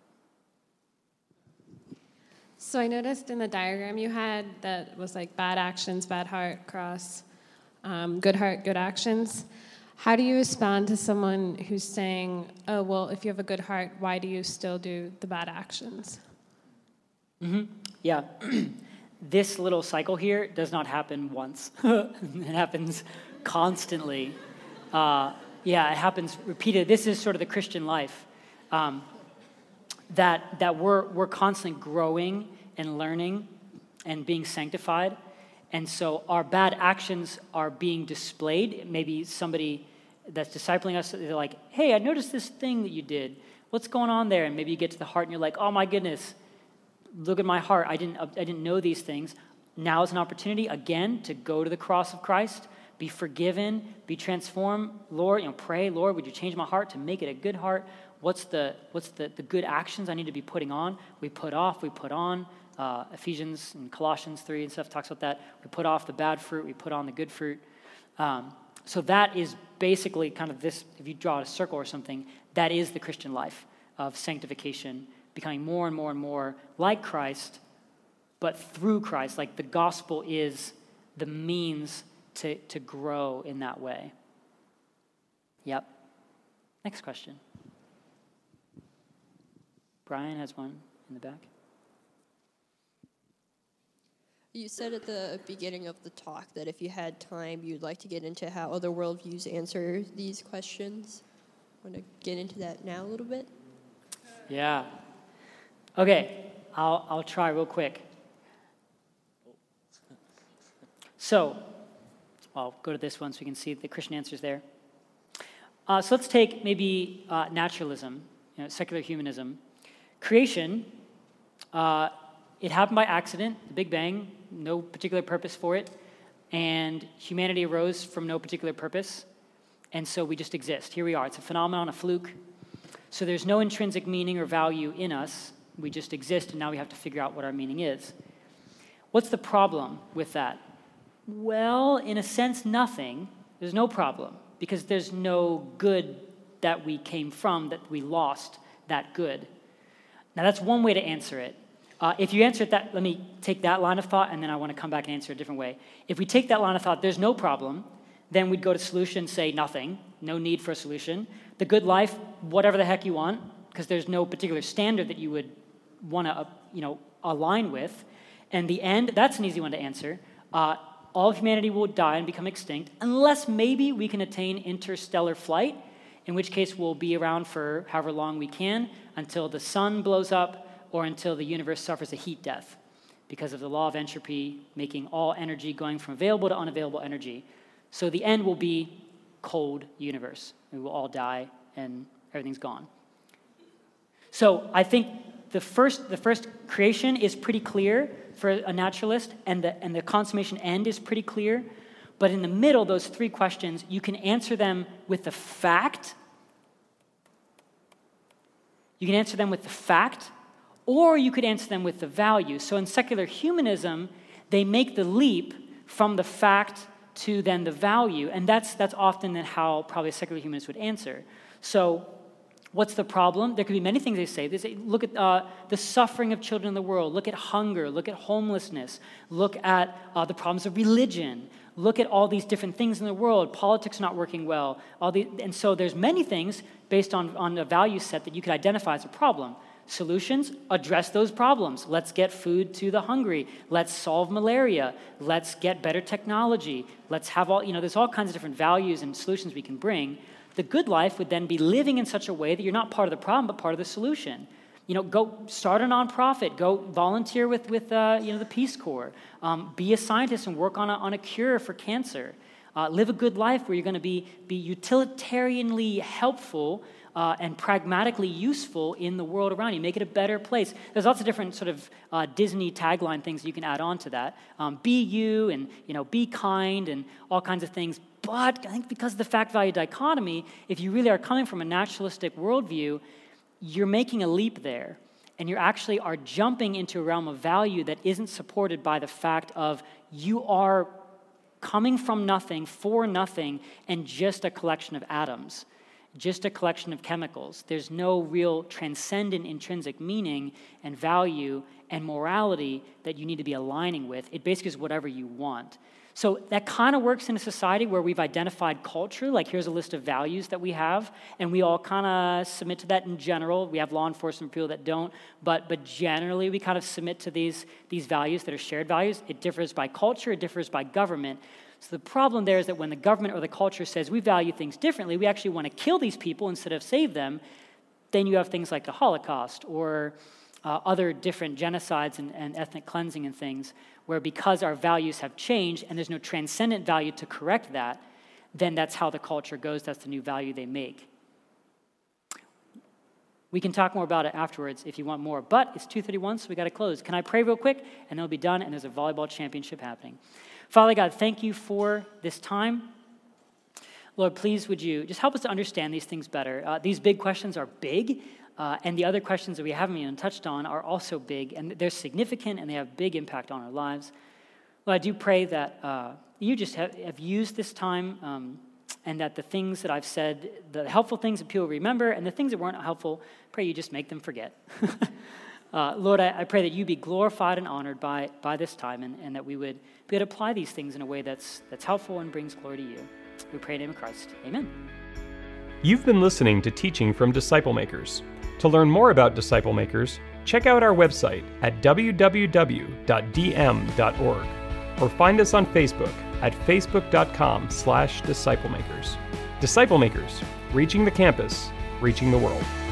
Speaker 8: So I noticed in the diagram you had that was like bad actions, bad heart, cross, um, good heart, good actions. How do you respond to someone who's saying, oh, well, if you have a good heart, why do you still do the bad actions?
Speaker 2: Mm-hmm. Yeah. This little cycle here does not happen once. It happens constantly. Uh, yeah, it happens repeated. This is sort of the Christian life. Um, that that we're we're constantly growing and learning and being sanctified. And so our bad actions are being displayed. Maybe somebody that's discipling us, they're like, hey, I noticed this thing that you did. What's going on there? And maybe you get to the heart and you're like, oh my goodness, look at my heart. I didn't I didn't know these things. Now is an opportunity, again, to go to the cross of Christ, be forgiven, be transformed. Lord, you know, pray, Lord, would you change my heart to make it a good heart? What's the what's the, the good actions I need to be putting on? We put off, we put on. Uh, Ephesians and Colossians three and stuff talks about that. We put off the bad fruit, we put on the good fruit. Um, so that is basically kind of this, if you draw a circle or something, that is the Christian life of sanctification, becoming more and more and more like Christ, but through Christ. Like the gospel is the means to, to grow in that way. Yep. Next question. Brian has one in the back.
Speaker 9: You said at the beginning of the talk that if you had time, you'd like to get into how other worldviews answer these questions. Want to get into that now a little bit?
Speaker 2: Yeah. Okay, I'll I'll try real quick. So, I'll go to this one so we can see the Christian answers there. Uh, so let's take maybe uh, naturalism, you know, secular humanism. Creation, uh, it happened by accident, the Big Bang, no particular purpose for it, and humanity arose from no particular purpose, and so we just exist. Here we are. It's a phenomenon, a fluke. So there's no intrinsic meaning or value in us. We just exist, and now we have to figure out what our meaning is. What's the problem with that? Well, in a sense, nothing. There's no problem, because there's no good that we came from, that we lost that good. Now, that's one way to answer it. Uh, if you answer it that, let me take that line of thought, and then I want to come back and answer it a different way. If we take that line of thought, there's no problem, then we'd go to solution, say nothing, no need for a solution. The good life, whatever the heck you want, because there's no particular standard that you would want to, uh, you know, align with. And the end, that's an easy one to answer. Uh, all of humanity will die and become extinct, unless maybe we can attain interstellar flight, in which case we'll be around for however long we can until the sun blows up or until the universe suffers a heat death because of the law of entropy, making all energy going from available to unavailable energy. So the end will be cold universe. We will all die and everything's gone. So I think the first the first creation is pretty clear for a naturalist, and the and the consummation end is pretty clear. But in the middle, those three questions, you can answer them with the fact. You can answer them with the fact, or you could answer them with the value. So in secular humanism, they make the leap from the fact to then the value, and that's that's often how probably a secular humanist would answer. So what's the problem? There could be many things they say. They say, look at uh, the suffering of children in the world. Look at hunger. Look at homelessness. Look at uh, the problems of religion. Look at all these different things in the world. Politics not working well. All the, and so there's many things based on, on a value set that you could identify as a problem. Solutions, address those problems. Let's get food to the hungry. Let's solve malaria. Let's get better technology. Let's have all, you know, there's all kinds of different values and solutions we can bring. The good life would then be living in such a way that you're not part of the problem, but part of the solution. You know, go start a nonprofit. Go volunteer with with uh, you know the Peace Corps. Um, be a scientist and work on a, on a cure for cancer. Uh, live a good life where you're going to be be utilitarianly helpful uh, and pragmatically useful in the world around you. Make it a better place. There's lots of different sort of uh, Disney tagline things you can add on to that. Um, be you, and you know, be kind, and all kinds of things. But I think because of the fact-value dichotomy, if you really are coming from a naturalistic worldview, you're making a leap there, and you actually are jumping into a realm of value that isn't supported by the fact of you are coming from nothing, for nothing, and just a collection of atoms, just a collection of chemicals. There's no real transcendent intrinsic meaning and value and morality that you need to be aligning with. It basically is whatever you want. So that kind of works in a society where we've identified culture, like here's a list of values that we have, and we all kind of submit to that in general. We have law enforcement people that don't, but but generally we kind of submit to these, these values that are shared values. It differs by culture, it differs by government. So the problem there is that when the government or the culture says we value things differently, we actually want to kill these people instead of save them, then you have things like the Holocaust or uh, other different genocides and, and ethnic cleansing and things, where because our values have changed and there's no transcendent value to correct that, then that's how the culture goes. That's the new value they make. We can talk more about it afterwards if you want more, but it's two thirty-one, so we got to close. Can I pray real quick? And then we'll be done, and there's a volleyball championship happening. Father God, thank you for this time. Lord, please would you just help us to understand these things better. Uh, these big questions are big, uh, and the other questions that we haven't even touched on are also big, and they're significant, and they have big impact on our lives. Lord, I do pray that uh, you just have, have used this time, um, and that the things that I've said, the helpful things that people remember, and the things that weren't helpful, pray you just make them forget. uh, Lord, I, I pray that you be glorified and honored by, by this time, and, and that we would be able to apply these things in a way that's that's helpful and brings glory to you. We pray in the name of Christ. Amen.
Speaker 1: You've been listening to teaching from Disciple Makers. To learn more about Disciple Makers, check out our website at w w w dot d m dot org or find us on Facebook at facebook dot com slash disciple makers. Disciple Makers, reaching the campus, reaching the world.